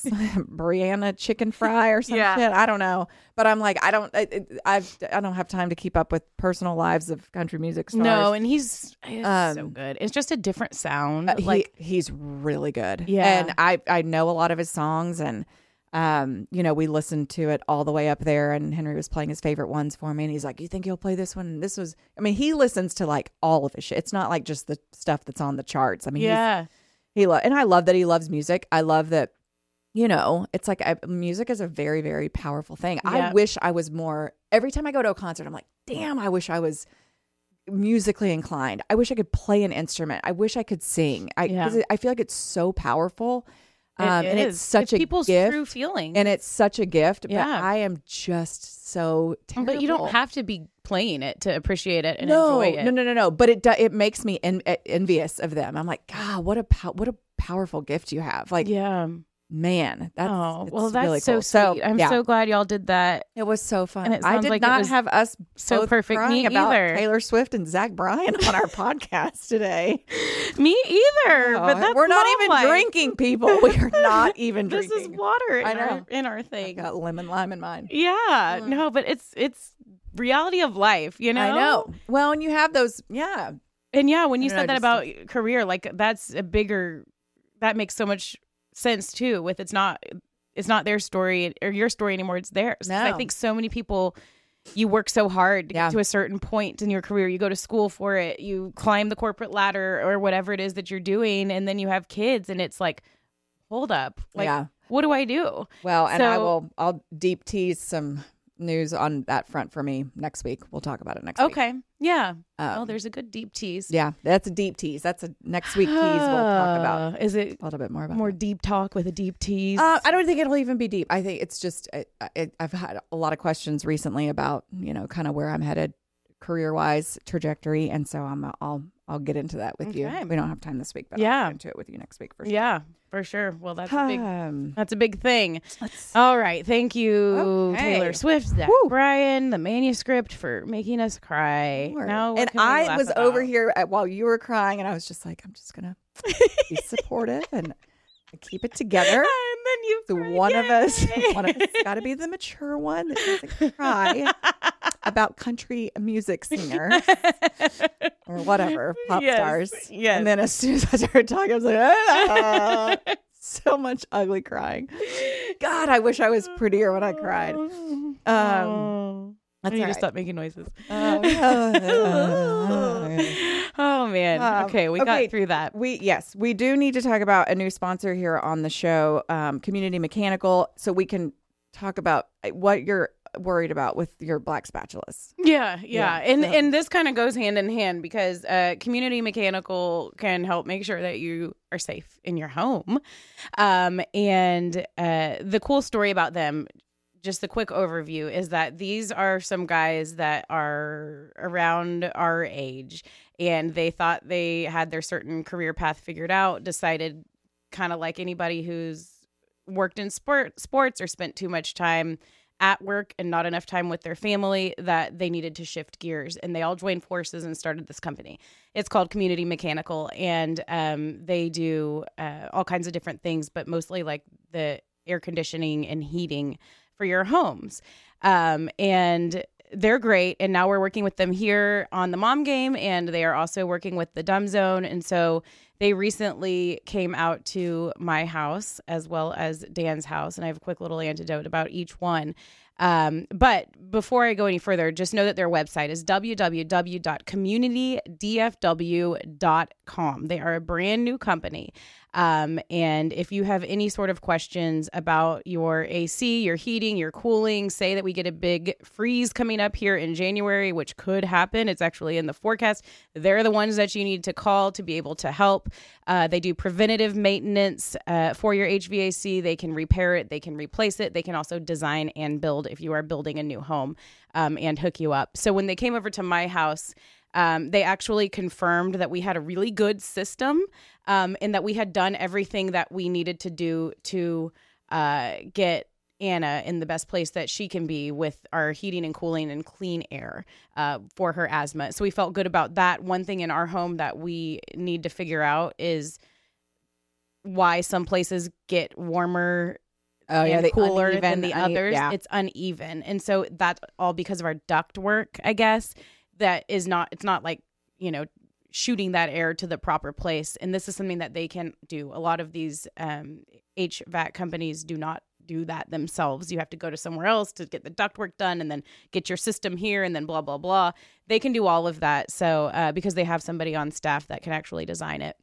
[SPEAKER 1] Brianna chicken fry or some
[SPEAKER 2] Yeah.
[SPEAKER 1] shit. I don't know, but I'm like, I don't. I, I've I don't have time to keep up with personal lives of country music stars.
[SPEAKER 2] No, and he's, he's so
[SPEAKER 1] Um,
[SPEAKER 2] good. It's just a different sound.
[SPEAKER 1] Uh,
[SPEAKER 2] like
[SPEAKER 1] he, he's really good.
[SPEAKER 2] Yeah.
[SPEAKER 1] And I, I know a lot of his songs, and, um, you know, we listened to it all the way up there, and Henry was playing his favorite ones for me. And he's like, you think he'll play this one? And this was, I mean, he listens to like all of his shit. It's not like just the stuff that's on the charts. I mean, he's,
[SPEAKER 2] yeah.
[SPEAKER 1] he lo- and I love that he loves music. I love that, you know, it's like I, music is a very, very powerful thing.
[SPEAKER 2] Yeah.
[SPEAKER 1] I wish I was more, every time I go to a concert, I'm like, damn, I wish I was musically inclined. I wish I could play an instrument. I wish I could sing. I,
[SPEAKER 2] Yeah.
[SPEAKER 1] 'cause it- I feel like it's so powerful.
[SPEAKER 2] It
[SPEAKER 1] Um, and it's
[SPEAKER 2] is.
[SPEAKER 1] such
[SPEAKER 2] It's
[SPEAKER 1] a
[SPEAKER 2] people's
[SPEAKER 1] gift.
[SPEAKER 2] true feeling.
[SPEAKER 1] And it's such a gift. But
[SPEAKER 2] Yeah.
[SPEAKER 1] I am just so terrible.
[SPEAKER 2] But you don't have to be playing it to appreciate it and
[SPEAKER 1] no,
[SPEAKER 2] enjoy it.
[SPEAKER 1] No, no, no, no. But it do, it makes me en- envious of them. I'm like, God, what a pow- what a powerful gift you have. Like,
[SPEAKER 2] Yeah.
[SPEAKER 1] man, that's
[SPEAKER 2] Oh,
[SPEAKER 1] it's
[SPEAKER 2] well, that's
[SPEAKER 1] really
[SPEAKER 2] so
[SPEAKER 1] cool.
[SPEAKER 2] sweet. I'm
[SPEAKER 1] yeah,
[SPEAKER 2] so glad y'all did that.
[SPEAKER 1] it was so fun.
[SPEAKER 2] and it
[SPEAKER 1] I
[SPEAKER 2] sounds
[SPEAKER 1] did
[SPEAKER 2] like it
[SPEAKER 1] not
[SPEAKER 2] was
[SPEAKER 1] have us
[SPEAKER 2] so
[SPEAKER 1] both
[SPEAKER 2] perfect.
[SPEAKER 1] crying
[SPEAKER 2] Me
[SPEAKER 1] about
[SPEAKER 2] either.
[SPEAKER 1] Taylor Swift and Zach Bryan on our podcast today.
[SPEAKER 2] Me either.
[SPEAKER 1] Oh,
[SPEAKER 2] but that's
[SPEAKER 1] we're not even
[SPEAKER 2] life.
[SPEAKER 1] drinking, people. We are not even
[SPEAKER 2] This
[SPEAKER 1] drinking.
[SPEAKER 2] is water in
[SPEAKER 1] I know.
[SPEAKER 2] our in our
[SPEAKER 1] I
[SPEAKER 2] thing.
[SPEAKER 1] got lemon lime in mine.
[SPEAKER 2] Yeah. No, but it's it's reality of life, you know?
[SPEAKER 1] I know. Well, and you have those, yeah.
[SPEAKER 2] And yeah, when you
[SPEAKER 1] I don't
[SPEAKER 2] said
[SPEAKER 1] know,
[SPEAKER 2] that
[SPEAKER 1] just-
[SPEAKER 2] about career, like that's a bigger that makes so much sense too, with it's not it's not their story or your story anymore, it's theirs. 'Cause I
[SPEAKER 1] No.
[SPEAKER 2] think so many people, you work so hard to
[SPEAKER 1] Yeah.
[SPEAKER 2] get to a certain point in your career. You go to school for it, you climb the corporate ladder or whatever it is that you're doing, and then you have kids and it's like, hold up. Like
[SPEAKER 1] Yeah.
[SPEAKER 2] what do I do?
[SPEAKER 1] Well, and I
[SPEAKER 2] So-
[SPEAKER 1] will, I'll deep tease some news on that front for me next week. We'll talk about it next week.
[SPEAKER 2] Okay. Yeah.
[SPEAKER 1] Um,
[SPEAKER 2] oh, there's a good deep tease.
[SPEAKER 1] Yeah, that's a deep tease. That's a next week tease. We'll talk about
[SPEAKER 2] Uh, Is it
[SPEAKER 1] a little bit more about
[SPEAKER 2] more
[SPEAKER 1] that.
[SPEAKER 2] deep talk with a deep tease?
[SPEAKER 1] Uh, I don't think it'll even be deep. I think it's just I, I, I've had a lot of questions recently about, you know, kind of where I'm headed career wise trajectory, and so I'm I'll I'll get into that with you.
[SPEAKER 2] Okay.
[SPEAKER 1] We don't have time this week, but
[SPEAKER 2] Yeah.
[SPEAKER 1] I'll get into it with you next week for sure.
[SPEAKER 2] Yeah, for sure. Well, that's a big
[SPEAKER 1] Um,
[SPEAKER 2] that's a big thing.
[SPEAKER 1] let's-
[SPEAKER 2] All right, thank you,
[SPEAKER 1] Okay.
[SPEAKER 2] Taylor Swift, Zach
[SPEAKER 1] Woo.
[SPEAKER 2] Bryan, the manuscript for making us cry. Now, what
[SPEAKER 1] and
[SPEAKER 2] can we
[SPEAKER 1] I
[SPEAKER 2] laugh
[SPEAKER 1] was
[SPEAKER 2] about?
[SPEAKER 1] over here at, while you were crying, and I was just like, I'm just gonna be supportive and keep it together.
[SPEAKER 2] And then you
[SPEAKER 1] So
[SPEAKER 2] cried.
[SPEAKER 1] one of us,
[SPEAKER 2] Yay.
[SPEAKER 1] one of us got to be the mature one that doesn't cry about country music singers or whatever, pop
[SPEAKER 2] Yes,
[SPEAKER 1] stars.
[SPEAKER 2] yes.
[SPEAKER 1] And then as soon as I started talking, I was like, ah, so much ugly crying. God, I wish I was prettier when I cried. Um,
[SPEAKER 2] oh.
[SPEAKER 1] That's
[SPEAKER 2] I need
[SPEAKER 1] all
[SPEAKER 2] to
[SPEAKER 1] right.
[SPEAKER 2] stop making noises.
[SPEAKER 1] Oh,
[SPEAKER 2] Oh man.
[SPEAKER 1] Um,
[SPEAKER 2] okay, we
[SPEAKER 1] okay.
[SPEAKER 2] got through that.
[SPEAKER 1] We yes, we do need to talk about a new sponsor here on the show, um, Community Mechanical, so we can talk about what you're worried about with your black spatulas.
[SPEAKER 2] Yeah, yeah.
[SPEAKER 1] Yeah,
[SPEAKER 2] and
[SPEAKER 1] so-
[SPEAKER 2] and this kind of goes hand in hand because uh, Community Mechanical can help make sure that you are safe in your home. Um, and uh, the cool story about them, just the quick overview, is that these are some guys that are around our age and they thought they had their certain career path figured out, decided kind of like anybody who's worked in sport, sports or spent too much time at work and not enough time with their family, that they needed to shift gears, and they all joined forces and started this company. It's called Community Mechanical, and um, they do uh, all kinds of different things, but mostly like the air conditioning and heating for your homes. Um, and they're great. And now we're working with them here on the Mom Game, and they are also working with the Dumb Zone. And so they recently came out to my house as well as Dan's house. And I have a quick little antidote about each one. Um, but before I go any further, just know that their website is w w w dot community d f w dot com. They are a brand new company. Um, and if you have any sort of questions about your A C, your heating, your cooling, say that we get a big freeze coming up here in January, which could happen. It's actually in the forecast. They're the ones that you need to call to be able to help. Uh, they do preventative maintenance uh, for your H V A C. They can repair it. They can replace it. They can also design and build if you are building a new home um, and hook you up. So when they came over to my house, Um, they actually confirmed that we had a really good system um, and that we had done everything that we needed to do to uh, get Anna in the best place that she can be with our heating and cooling and clean air uh, for her asthma. So we felt good about that. One thing in our home that we need to figure out is why some places get warmer
[SPEAKER 1] Oh yeah,
[SPEAKER 2] and
[SPEAKER 1] the
[SPEAKER 2] cooler
[SPEAKER 1] uneven,
[SPEAKER 2] than the
[SPEAKER 1] une-
[SPEAKER 2] others.
[SPEAKER 1] yeah.
[SPEAKER 2] It's uneven. And so that's all because of our duct work, I guess. That is not, it's not like, you know, shooting that air to the proper place. And this is something that they can do. A lot of these um, H V A C companies do not do that themselves. You have to go to somewhere else to get the ductwork done and then get your system here and then blah, blah, blah. They can do all of that. So uh, because they have somebody on staff that can actually design it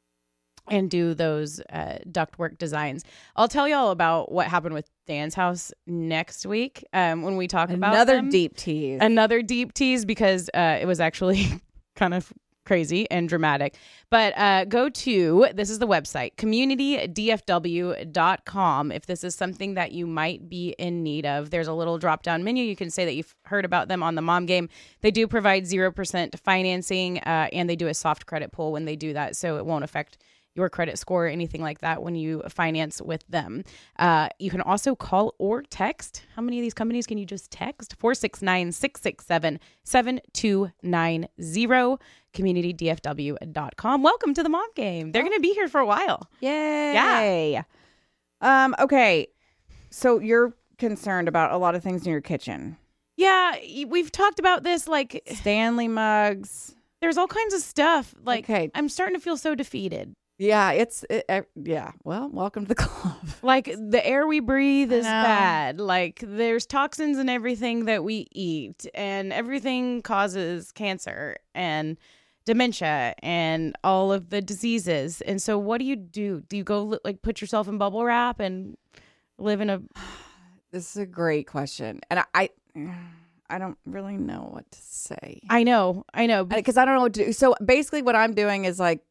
[SPEAKER 2] and do those uh, ductwork designs. I'll tell y'all about what happened with Dan's house next week um, when we talk about
[SPEAKER 1] Another
[SPEAKER 2] them.
[SPEAKER 1] deep tease.
[SPEAKER 2] Another deep tease because uh, it was actually kind of crazy and dramatic. But uh, go to, this is the website, community d f w dot com. If this is something that you might be in need of, there's a little drop down menu. You can say that you've heard about them on the Mom Game. They do provide zero percent financing uh, and they do a soft credit pull when they do that. So it won't affect your credit score or anything like that when you finance with them. Uh, you can also call or text. How many of these companies can you just text? four six nine, six six seven, seven two nine zero, community d f w dot com. Welcome to the Mom Game. They're going to be here for a while.
[SPEAKER 1] Yay. Yeah. Um, okay. So you're concerned about a lot of things in your kitchen.
[SPEAKER 2] Yeah, y- we've talked about this. Like,
[SPEAKER 1] Stanley mugs.
[SPEAKER 2] there's all kinds of stuff. Like,
[SPEAKER 1] Okay.
[SPEAKER 2] I'm starting to feel so defeated.
[SPEAKER 1] Yeah, it's it, uh, yeah. Well, welcome to the club.
[SPEAKER 2] Like, the air we breathe
[SPEAKER 1] I
[SPEAKER 2] is
[SPEAKER 1] know.
[SPEAKER 2] bad. Like, there's toxins in everything that we eat, and everything causes cancer and dementia and all of the diseases. And so what do you do? Do you go like put yourself in bubble wrap and live in a
[SPEAKER 1] This is a great question, and I I, I don't really know what to say
[SPEAKER 2] I know, I know.
[SPEAKER 1] because I don't know what to do. So basically, what I'm doing is like,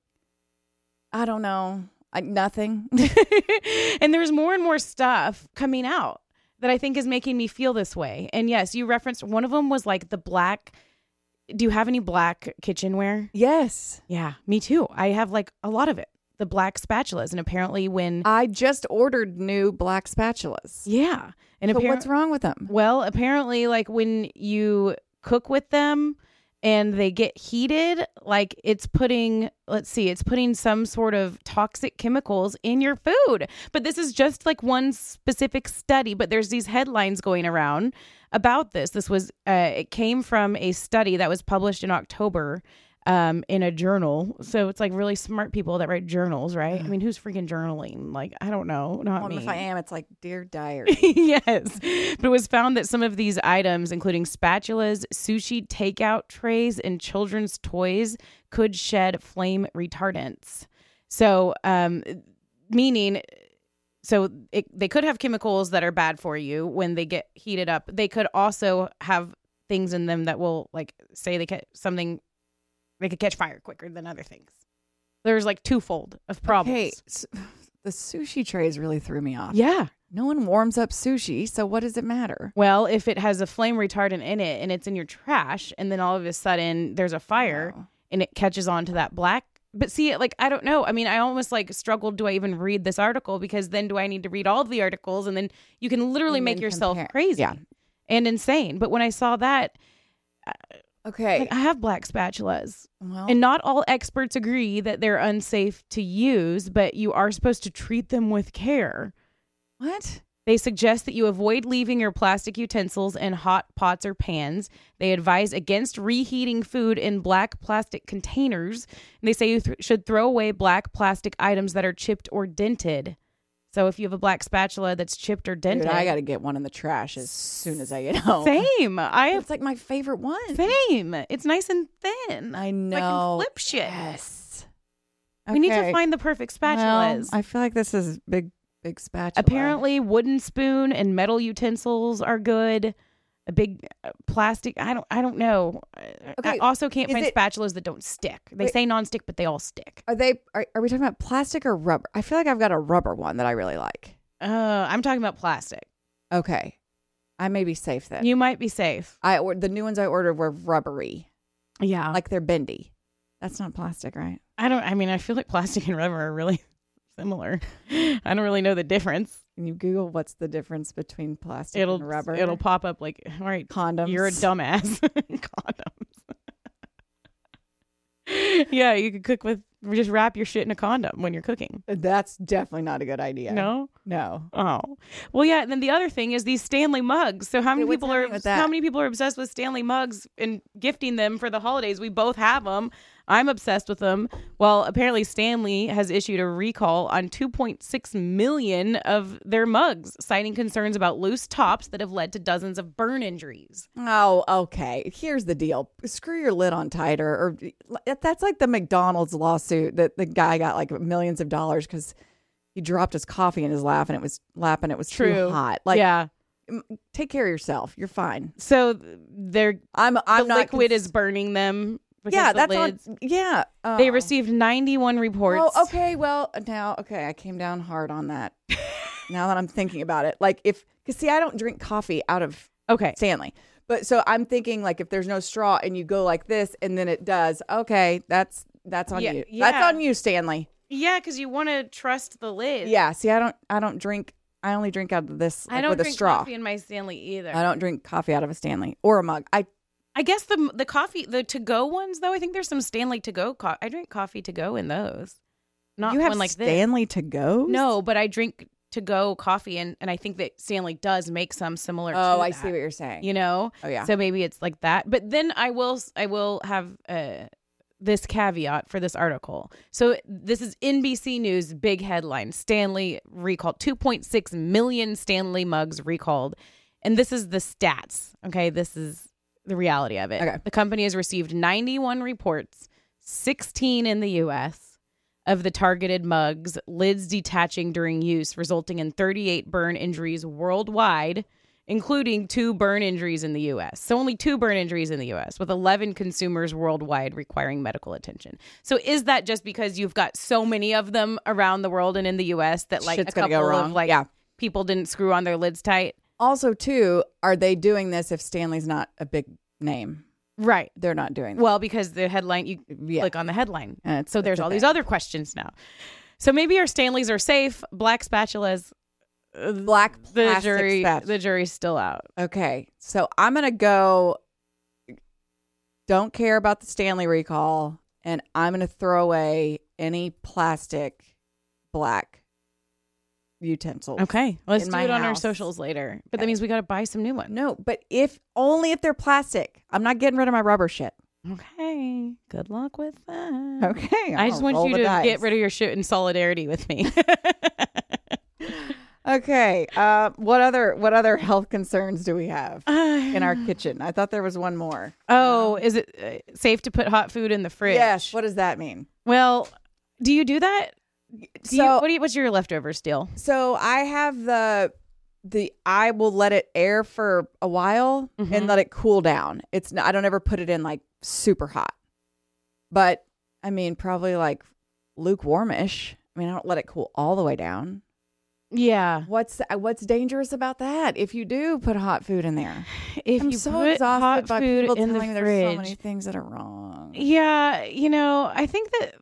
[SPEAKER 1] I don't know, I, nothing.
[SPEAKER 2] And there's more and more stuff coming out that I think is making me feel this way. And yes, you referenced one of them was like the black. Do you have any black kitchenware?
[SPEAKER 1] Yes,
[SPEAKER 2] Yeah, me too. I have like a lot of it. The black spatulas. And apparently when,
[SPEAKER 1] I just ordered new black spatulas.
[SPEAKER 2] yeah. And
[SPEAKER 1] So
[SPEAKER 2] appar-
[SPEAKER 1] what's wrong with them?
[SPEAKER 2] Well, apparently like when you cook with them, and they get heated, like it's putting, let's see, it's putting some sort of toxic chemicals in your food. But this is just like one specific study, but there's these headlines going around about this. This was, uh, it came from a study that was published in October um, in a journal. So it's like really smart people that write journals, right? I mean, who's freaking journaling? Like, I don't know. Not
[SPEAKER 1] Well,
[SPEAKER 2] me.
[SPEAKER 1] if I am, it's like Dear Diary.
[SPEAKER 2] Yes. But it was found that some of these items, including spatulas, sushi takeout trays, and children's toys, could shed flame retardants. So, um, meaning, so it, they could have chemicals that are bad for you when they get heated up. They could also have things in them that will, like, say they catch something, they could catch fire quicker than other things. There's like twofold of problems.
[SPEAKER 1] Okay, so the sushi trays really threw me off.
[SPEAKER 2] Yeah.
[SPEAKER 1] No one warms up sushi, so what does it matter?
[SPEAKER 2] Well, if it has a flame retardant in it and it's in your trash, and then all of a sudden there's a fire
[SPEAKER 1] Oh.
[SPEAKER 2] and it catches on to that black. But see, like, I don't know. I mean, I almost like struggled. Do I even read this article? Because then do I need to read all of the articles? And then you can literally
[SPEAKER 1] And
[SPEAKER 2] make
[SPEAKER 1] then
[SPEAKER 2] yourself
[SPEAKER 1] compare.
[SPEAKER 2] crazy
[SPEAKER 1] Yeah.
[SPEAKER 2] and insane. But when I saw that,
[SPEAKER 1] Okay.
[SPEAKER 2] like, I have black spatulas.
[SPEAKER 1] Well,
[SPEAKER 2] And not all experts agree that they're unsafe to use, but you are supposed to treat them with care.
[SPEAKER 1] what?
[SPEAKER 2] They suggest that you avoid leaving your plastic utensils in hot pots or pans. They advise against reheating food in black plastic containers. And they say you th- should throw away black plastic items that are chipped or dented. So if you have a black spatula that's chipped or dented,
[SPEAKER 1] Dude, I got to get one in the trash as soon as I get home.
[SPEAKER 2] same. I
[SPEAKER 1] It's like my favorite one.
[SPEAKER 2] same. It's nice and thin.
[SPEAKER 1] I
[SPEAKER 2] I
[SPEAKER 1] know.
[SPEAKER 2] can flip shit.
[SPEAKER 1] Yes.
[SPEAKER 2] We need to
[SPEAKER 1] Okay.
[SPEAKER 2] find the perfect
[SPEAKER 1] Well,
[SPEAKER 2] spatulas.
[SPEAKER 1] I feel like this is big, big spatula.
[SPEAKER 2] Apparently, wooden spoon and metal utensils are good. A big uh, plastic. I don't. I don't know. I-
[SPEAKER 1] Okay,
[SPEAKER 2] I also can't
[SPEAKER 1] is
[SPEAKER 2] find
[SPEAKER 1] it-
[SPEAKER 2] spatulas that don't stick. They
[SPEAKER 1] Wait.
[SPEAKER 2] say non-stick, but they all stick.
[SPEAKER 1] Are they? Are, are we talking about plastic or rubber? I feel like I've got a rubber one that I really like.
[SPEAKER 2] Uh, I'm talking about plastic.
[SPEAKER 1] Okay, I may be safe then.
[SPEAKER 2] You might be safe.
[SPEAKER 1] I or, the new ones I ordered were rubbery,
[SPEAKER 2] Yeah.
[SPEAKER 1] like they're bendy. That's not plastic, right?
[SPEAKER 2] I don't. I mean, I feel like plastic and rubber are really similar. I don't really know the difference.
[SPEAKER 1] Can you Google what's the difference between plastic
[SPEAKER 2] It'll
[SPEAKER 1] and rubber?
[SPEAKER 2] it'll pop up like, all right,
[SPEAKER 1] condoms.
[SPEAKER 2] you're a dumbass. Condoms. Yeah, you could cook with just wrap your shit in a condom when you're cooking.
[SPEAKER 1] That's definitely not a good idea.
[SPEAKER 2] No.
[SPEAKER 1] no.
[SPEAKER 2] Oh, well, yeah. And then the other thing is these Stanley mugs. So how many
[SPEAKER 1] Wait, what's
[SPEAKER 2] people are
[SPEAKER 1] happening with that?
[SPEAKER 2] how many people are obsessed with Stanley mugs and gifting them for the holidays? We both have them. I'm obsessed with them. Well, apparently Stanley has issued a recall on two point six million of their mugs, citing concerns about loose tops that have led to dozens of burn injuries.
[SPEAKER 1] Oh, okay. Here's the deal. Screw your lid on tighter. Or that's like the McDonald's lawsuit that the guy got like millions of dollars because he dropped his coffee in his lap and it was lap and it was
[SPEAKER 2] True.
[SPEAKER 1] too hot. Like,
[SPEAKER 2] yeah.
[SPEAKER 1] take care of yourself. You're fine.
[SPEAKER 2] So they're
[SPEAKER 1] I'm. I'm
[SPEAKER 2] the
[SPEAKER 1] not
[SPEAKER 2] liquid
[SPEAKER 1] cons-
[SPEAKER 2] is burning them. because
[SPEAKER 1] Yeah,
[SPEAKER 2] the
[SPEAKER 1] that's
[SPEAKER 2] lids.
[SPEAKER 1] on. Yeah.
[SPEAKER 2] They
[SPEAKER 1] Oh.
[SPEAKER 2] received ninety-one reports.
[SPEAKER 1] Oh, okay. Well, now, okay, I came down hard on that. Now that I'm thinking about it, like if, because see, I don't drink coffee out of
[SPEAKER 2] Okay.
[SPEAKER 1] Stanley, but so I'm thinking like if there's no straw and you go like this and then it does, okay, that's that's on
[SPEAKER 2] Yeah,
[SPEAKER 1] you.
[SPEAKER 2] yeah.
[SPEAKER 1] That's on you, Stanley.
[SPEAKER 2] Yeah, because you want to trust the lid.
[SPEAKER 1] Yeah. See, I don't, I don't drink. I only drink out of this like,
[SPEAKER 2] I don't
[SPEAKER 1] with a
[SPEAKER 2] drink
[SPEAKER 1] straw.
[SPEAKER 2] coffee in my Stanley either.
[SPEAKER 1] I don't drink coffee out of a Stanley or a mug. I
[SPEAKER 2] I guess the the coffee, the to go ones though. I think there's some Stanley to go. Co- I drink coffee to go in those. Not
[SPEAKER 1] you have
[SPEAKER 2] one like this.
[SPEAKER 1] Stanley to go.
[SPEAKER 2] No, but I drink to go coffee, and and I think that Stanley does make some similar.
[SPEAKER 1] Oh,
[SPEAKER 2] to
[SPEAKER 1] I
[SPEAKER 2] that,
[SPEAKER 1] see what you're saying.
[SPEAKER 2] You know.
[SPEAKER 1] Oh yeah.
[SPEAKER 2] So maybe it's like that. But then I will I will have uh, this caveat for this article. So this is N B C News big headline: Stanley recalled two point six million Stanley mugs recalled, and this is the stats. Okay, this is the reality of it.
[SPEAKER 1] Okay.
[SPEAKER 2] The company has received ninety-one reports, sixteen in the U S, of the targeted mugs, lids detaching during use, resulting in thirty-eight burn injuries worldwide, including two burn injuries in the U S. So only two burn injuries in the U S, with eleven consumers worldwide requiring medical attention. So is that just because you've got so many of them around the world and in the U S that like
[SPEAKER 1] Shit's
[SPEAKER 2] a
[SPEAKER 1] gonna
[SPEAKER 2] couple
[SPEAKER 1] go wrong.
[SPEAKER 2] of like
[SPEAKER 1] Yeah.
[SPEAKER 2] people didn't screw on their lids tight?
[SPEAKER 1] Also, too, are they doing this if Stanley's not a big name?
[SPEAKER 2] Right.
[SPEAKER 1] They're not doing that.
[SPEAKER 2] Well, because the headline, you
[SPEAKER 1] Yeah.
[SPEAKER 2] click on the headline.
[SPEAKER 1] And it's-
[SPEAKER 2] So there's
[SPEAKER 1] it's a
[SPEAKER 2] all these
[SPEAKER 1] thing.
[SPEAKER 2] other questions now. So maybe our Stanleys are safe. Black spatulas. uh,
[SPEAKER 1] Black
[SPEAKER 2] The
[SPEAKER 1] plastic
[SPEAKER 2] jury.
[SPEAKER 1] spatula.
[SPEAKER 2] The jury's still out.
[SPEAKER 1] Okay, so I'm gonna go. don't care about the Stanley recall, and I'm going to throw away any plastic black utensils.
[SPEAKER 2] Okay, let's
[SPEAKER 1] in
[SPEAKER 2] do
[SPEAKER 1] my
[SPEAKER 2] it on our
[SPEAKER 1] house.
[SPEAKER 2] socials later. But that
[SPEAKER 1] Okay.
[SPEAKER 2] means we got to buy some new ones.
[SPEAKER 1] No, but if only if they're plastic. I'm not getting rid of my rubber shit.
[SPEAKER 2] Okay, good luck with that.
[SPEAKER 1] Okay.
[SPEAKER 2] I just
[SPEAKER 1] I'll
[SPEAKER 2] want
[SPEAKER 1] roll
[SPEAKER 2] you
[SPEAKER 1] the
[SPEAKER 2] to
[SPEAKER 1] dice.
[SPEAKER 2] get rid of your shit in solidarity with me.
[SPEAKER 1] Okay. Uh, what other what other health concerns do we have in our kitchen? I thought there was one more.
[SPEAKER 2] Oh, is it uh, safe to put hot food in the fridge?
[SPEAKER 1] Yes. What does that mean?
[SPEAKER 2] Well, do you do that? Do
[SPEAKER 1] So-
[SPEAKER 2] you, what do you, what's your leftovers still?
[SPEAKER 1] So I have the the I will let it air for a while
[SPEAKER 2] Mhm.
[SPEAKER 1] and let it cool down. It's n- I don't ever put it in like super hot, but I mean probably like lukewarmish. I mean I don't let it cool all the way down.
[SPEAKER 2] Yeah.
[SPEAKER 1] What's what's dangerous about that? If you do put hot food in there,
[SPEAKER 2] If
[SPEAKER 1] I'm
[SPEAKER 2] you
[SPEAKER 1] so
[SPEAKER 2] put
[SPEAKER 1] exhausted
[SPEAKER 2] hot
[SPEAKER 1] by
[SPEAKER 2] food
[SPEAKER 1] people
[SPEAKER 2] in the
[SPEAKER 1] telling me there's so many
[SPEAKER 2] fridge.
[SPEAKER 1] things that are wrong.
[SPEAKER 2] Yeah, you know, I think that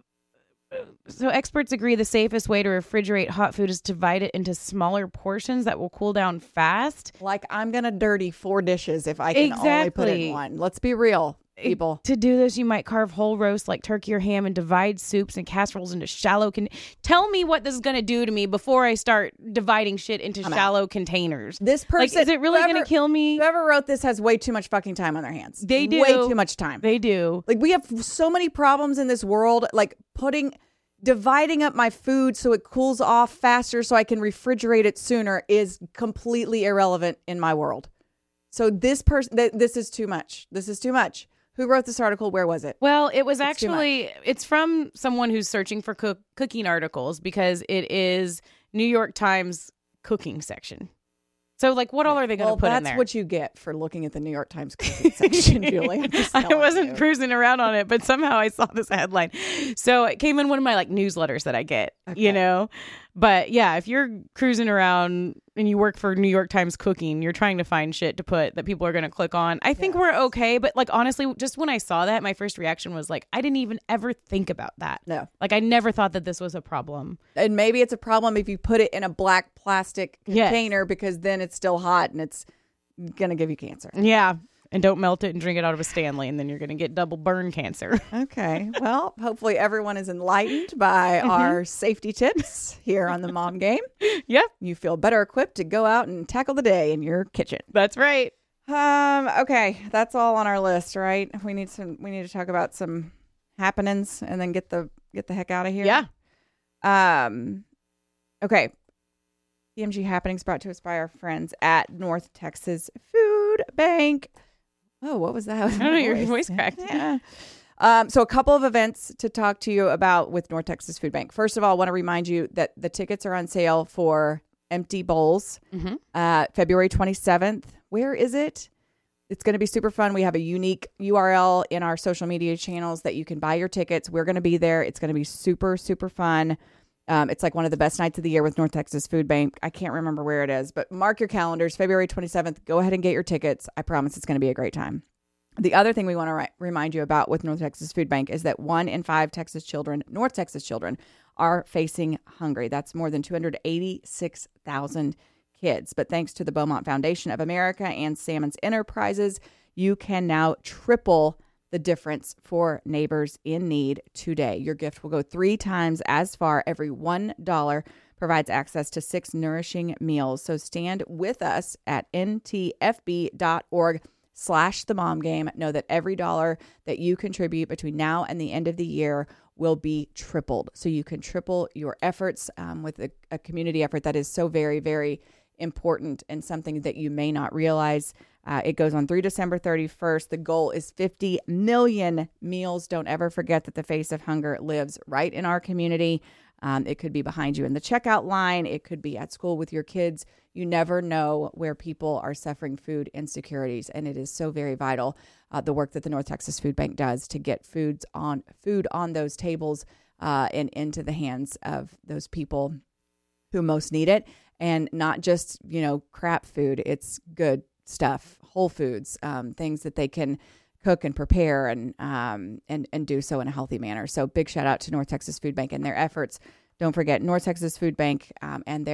[SPEAKER 2] so experts agree the safest way to refrigerate hot food is to divide it into smaller portions that will cool down fast.
[SPEAKER 1] Like I'm gonna dirty four dishes if I can only put it in
[SPEAKER 2] Exactly.
[SPEAKER 1] one. Let's be real, people.
[SPEAKER 2] To do this, you might carve whole roasts like turkey or ham and divide soups and casseroles into shallow con- Tell me what this is going to do to me before I start dividing shit into
[SPEAKER 1] I'm out.
[SPEAKER 2] shallow containers.
[SPEAKER 1] This
[SPEAKER 2] Like,
[SPEAKER 1] person
[SPEAKER 2] is it really going
[SPEAKER 1] whoever-
[SPEAKER 2] to kill me?
[SPEAKER 1] Whoever wrote this has way too much fucking time on their hands.
[SPEAKER 2] They do.
[SPEAKER 1] Way too much time.
[SPEAKER 2] They do.
[SPEAKER 1] Like we have so many problems in this world, like putting dividing up my food so it cools off faster so I can refrigerate it sooner is completely irrelevant in my world. So this person th- this is too much. This is too much. Who wrote this article? Where was it?
[SPEAKER 2] Well, it was
[SPEAKER 1] It's too
[SPEAKER 2] actually it's from someone who's searching for cook- cooking articles because it is New York Times cooking section. So, like, what all are they going to
[SPEAKER 1] Well,
[SPEAKER 2] put in
[SPEAKER 1] that's
[SPEAKER 2] there?
[SPEAKER 1] what you get for looking at the New York Times cooking section, Julie. I'm just
[SPEAKER 2] I
[SPEAKER 1] telling
[SPEAKER 2] wasn't
[SPEAKER 1] you.
[SPEAKER 2] cruising around on it, but somehow I saw this headline. So it came in one of my like newsletters that I get, you
[SPEAKER 1] Okay.
[SPEAKER 2] know. But yeah, if you're cruising around and you work for New York Times Cooking, you're trying to find shit to put that people are going to click on. I think we're okay, but like honestly, just when I saw that, my first reaction was like, I didn't even ever think about that.
[SPEAKER 1] No.
[SPEAKER 2] Like I never thought that this was a problem.
[SPEAKER 1] And maybe it's a problem if you put it in a black plastic
[SPEAKER 2] Yes.
[SPEAKER 1] container because then it's still hot and it's going to give you cancer.
[SPEAKER 2] Yeah. And don't melt it and drink it out of a Stanley, and then you're going to get double burn cancer.
[SPEAKER 1] Okay. Well, hopefully everyone is enlightened by our safety tips here on the Mom Game.
[SPEAKER 2] Yep,
[SPEAKER 1] You feel better equipped to go out and tackle the day in your kitchen.
[SPEAKER 2] that's right.
[SPEAKER 1] Um, okay, that's all on our list, right? We need some we need to talk about some happenings and then get the get the heck out of here.
[SPEAKER 2] Yeah.
[SPEAKER 1] Um okay. P M G happenings brought to us by our friends at North Texas Food Bank. Oh, what was that?
[SPEAKER 2] I don't know, your voice cracked.
[SPEAKER 1] Yeah. Um, so a couple of events to talk to you about with North Texas Food Bank. First of all, I want to remind you that the tickets are on sale for Empty Bowls,
[SPEAKER 2] Mm-hmm.
[SPEAKER 1] uh, February twenty-seventh. Where is it? It's going to be super fun. We have a unique U R L in our social media channels that you can buy your tickets. We're going to be there. It's going to be super, super fun. Um, it's like one of the best nights of the year with North Texas Food Bank. I can't remember where it is, but mark your calendars, February twenty-seventh. Go ahead and get your tickets. I promise it's going to be a great time. The other thing we want to ri- remind you about with North Texas Food Bank is that one in five Texas children, North Texas children, are facing hungry. That's more than two hundred eighty-six thousand kids. But thanks to the Beaumont Foundation of America and Salmons Enterprises, you can now triple the difference for neighbors in need today. Your gift will go three times as far. Every one dollar provides access to six nourishing meals. So stand with us at N T F B dot org slash the mom game. Know that every dollar that you contribute between now and the end of the year will be tripled. So you can triple your efforts um, with a, a community effort that is so very, very important and something that you may not realize. Uh, it goes on through December thirty-first. The goal is fifty million meals. Don't ever forget that the face of hunger lives right in our community. Um, it could be behind you in the checkout line. It could be at school with your kids. You never know where people are suffering food insecurities, and it is so very vital, uh, the work that the North Texas Food Bank does to get foods on food on those tables uh, and into the hands of those people who most need it, and not just, you know, crap food. It's good stuff, whole foods, um, things that they can cook and prepare and um, and and do so in a healthy manner. So big shout out to North Texas Food Bank and their efforts. Don't forget North Texas Food Bank um, and their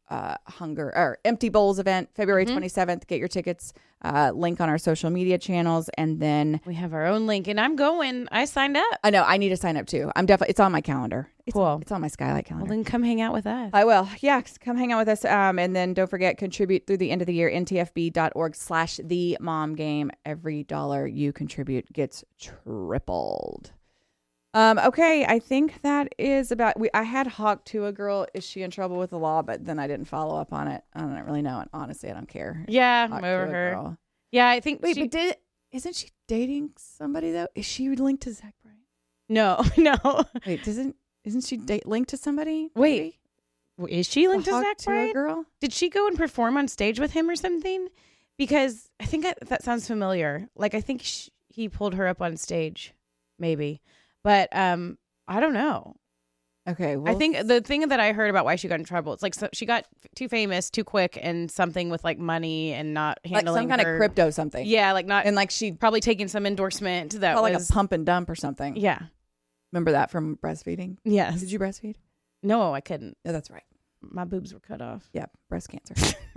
[SPEAKER 1] uh, Hunger or Empty Bowls event, February
[SPEAKER 2] Mhm.
[SPEAKER 1] twenty-seventh. Get your tickets. Uh, link on our social media channels, and then
[SPEAKER 2] We have our own link, and I'm going. I signed up.
[SPEAKER 1] I know I need to sign up too. I'm definitely. It's on my calendar. It's,
[SPEAKER 2] Cool.
[SPEAKER 1] It's on my Skylight
[SPEAKER 2] Well,
[SPEAKER 1] calendar.
[SPEAKER 2] then come hang out with us.
[SPEAKER 1] I will. Yeah, come hang out with us. Um, and then don't forget, contribute through the end of the year. N T F B dot org slash the mom game. Every dollar you contribute gets tripled. Um, okay, I think that is about. We I had Hawk to a girl. Is she in trouble with the law? But then I didn't follow up on it. I don't really know. And honestly, I don't care.
[SPEAKER 2] Yeah,
[SPEAKER 1] Hawk
[SPEAKER 2] I'm
[SPEAKER 1] to
[SPEAKER 2] over
[SPEAKER 1] a
[SPEAKER 2] her.
[SPEAKER 1] girl.
[SPEAKER 2] Yeah, I think.
[SPEAKER 1] Wait,
[SPEAKER 2] she,
[SPEAKER 1] but did isn't she dating somebody though? Is she linked to Zach Bryan?
[SPEAKER 2] no, no.
[SPEAKER 1] Wait, doesn't isn't she date linked to somebody?
[SPEAKER 2] Wait, is she linked to
[SPEAKER 1] Hawk
[SPEAKER 2] Zach
[SPEAKER 1] to a
[SPEAKER 2] Bryan?
[SPEAKER 1] girl?
[SPEAKER 2] Did she go and perform on stage with him or something? Because I think I, that sounds familiar. Like I think sh he pulled her up on stage, maybe. But um, I don't know.
[SPEAKER 1] Okay,
[SPEAKER 2] I
[SPEAKER 1] well,
[SPEAKER 2] think the thing that I heard about why she got in trouble, it's like so she got f- too famous, too quick, and something with like money and not
[SPEAKER 1] like
[SPEAKER 2] handling
[SPEAKER 1] some kind
[SPEAKER 2] her-
[SPEAKER 1] of crypto something.
[SPEAKER 2] Yeah, like not
[SPEAKER 1] And like she
[SPEAKER 2] probably taking some endorsement that
[SPEAKER 1] felt like
[SPEAKER 2] was
[SPEAKER 1] a pump and dump or something.
[SPEAKER 2] Yeah.
[SPEAKER 1] Remember that from breastfeeding?
[SPEAKER 2] Yes.
[SPEAKER 1] Did you breastfeed?
[SPEAKER 2] No, I couldn't.
[SPEAKER 1] Yeah, that's right.
[SPEAKER 2] My boobs were cut off.
[SPEAKER 1] Yeah, breast cancer.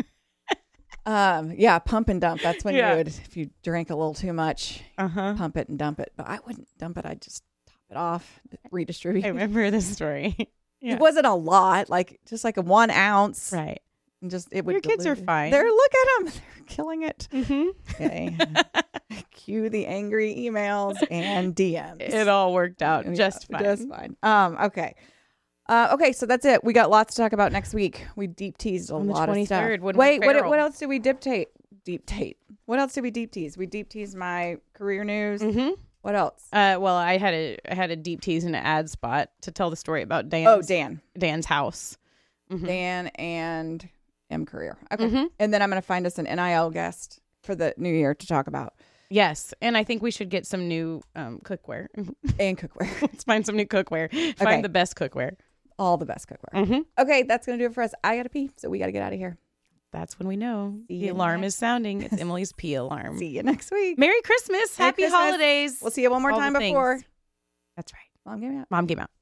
[SPEAKER 1] um, yeah, pump and dump. That's when
[SPEAKER 2] Yeah.
[SPEAKER 1] you would, if you drank a little too much,
[SPEAKER 2] Uh huh.
[SPEAKER 1] pump it and dump it. But I wouldn't dump it. I'd just top it off, redistribute.
[SPEAKER 2] I remember this story. Yeah.
[SPEAKER 1] It wasn't a lot, like just like a one ounce.
[SPEAKER 2] Right.
[SPEAKER 1] And just it would.
[SPEAKER 2] Your kids are
[SPEAKER 1] dilute it.
[SPEAKER 2] fine.
[SPEAKER 1] They're look at them. They're killing it.
[SPEAKER 2] Mm-hmm.
[SPEAKER 1] Okay. Cue the angry emails and D Ms.
[SPEAKER 2] It all worked out
[SPEAKER 1] Yeah,
[SPEAKER 2] just fine.
[SPEAKER 1] Just fine. Um. Okay. Uh, okay, so that's it. We got lots to talk about next week. We deep teased a
[SPEAKER 2] On the
[SPEAKER 1] lot of stuff.
[SPEAKER 2] twenty-third, when
[SPEAKER 1] Wait,
[SPEAKER 2] we're
[SPEAKER 1] what,
[SPEAKER 2] feral.
[SPEAKER 1] what else did we deep tate? Deep tate. What else did we deep tease? We deep teased my career news.
[SPEAKER 2] Mm-hmm.
[SPEAKER 1] What else?
[SPEAKER 2] Uh, well, I had a I had a deep tease in an ad spot to tell the story about Dan's,
[SPEAKER 1] Oh, Dan.
[SPEAKER 2] Dan's house. Mhm.
[SPEAKER 1] Dan and M Career. Okay.
[SPEAKER 2] Mhm.
[SPEAKER 1] And then I'm going to find us an N I L guest for the new year to talk about.
[SPEAKER 2] Yes, and I think we should get some new um, cookware.
[SPEAKER 1] And cookware.
[SPEAKER 2] Let's find some new cookware.
[SPEAKER 1] Okay.
[SPEAKER 2] Find the best cookware.
[SPEAKER 1] All the best cookware.
[SPEAKER 2] Mm-hmm.
[SPEAKER 1] Okay, that's going to do it for us. I got to pee, so we got to get out of here.
[SPEAKER 2] That's when we know
[SPEAKER 1] See
[SPEAKER 2] the
[SPEAKER 1] you
[SPEAKER 2] alarm
[SPEAKER 1] next-
[SPEAKER 2] is sounding. It's Emily's pee alarm.
[SPEAKER 1] See you next week.
[SPEAKER 2] Merry Christmas.
[SPEAKER 1] Merry
[SPEAKER 2] Happy
[SPEAKER 1] Christmas.
[SPEAKER 2] holidays.
[SPEAKER 1] We'll see you one more
[SPEAKER 2] All the
[SPEAKER 1] time
[SPEAKER 2] things.
[SPEAKER 1] before.
[SPEAKER 2] That's right.
[SPEAKER 1] Mom, give me out.
[SPEAKER 2] Mom came out.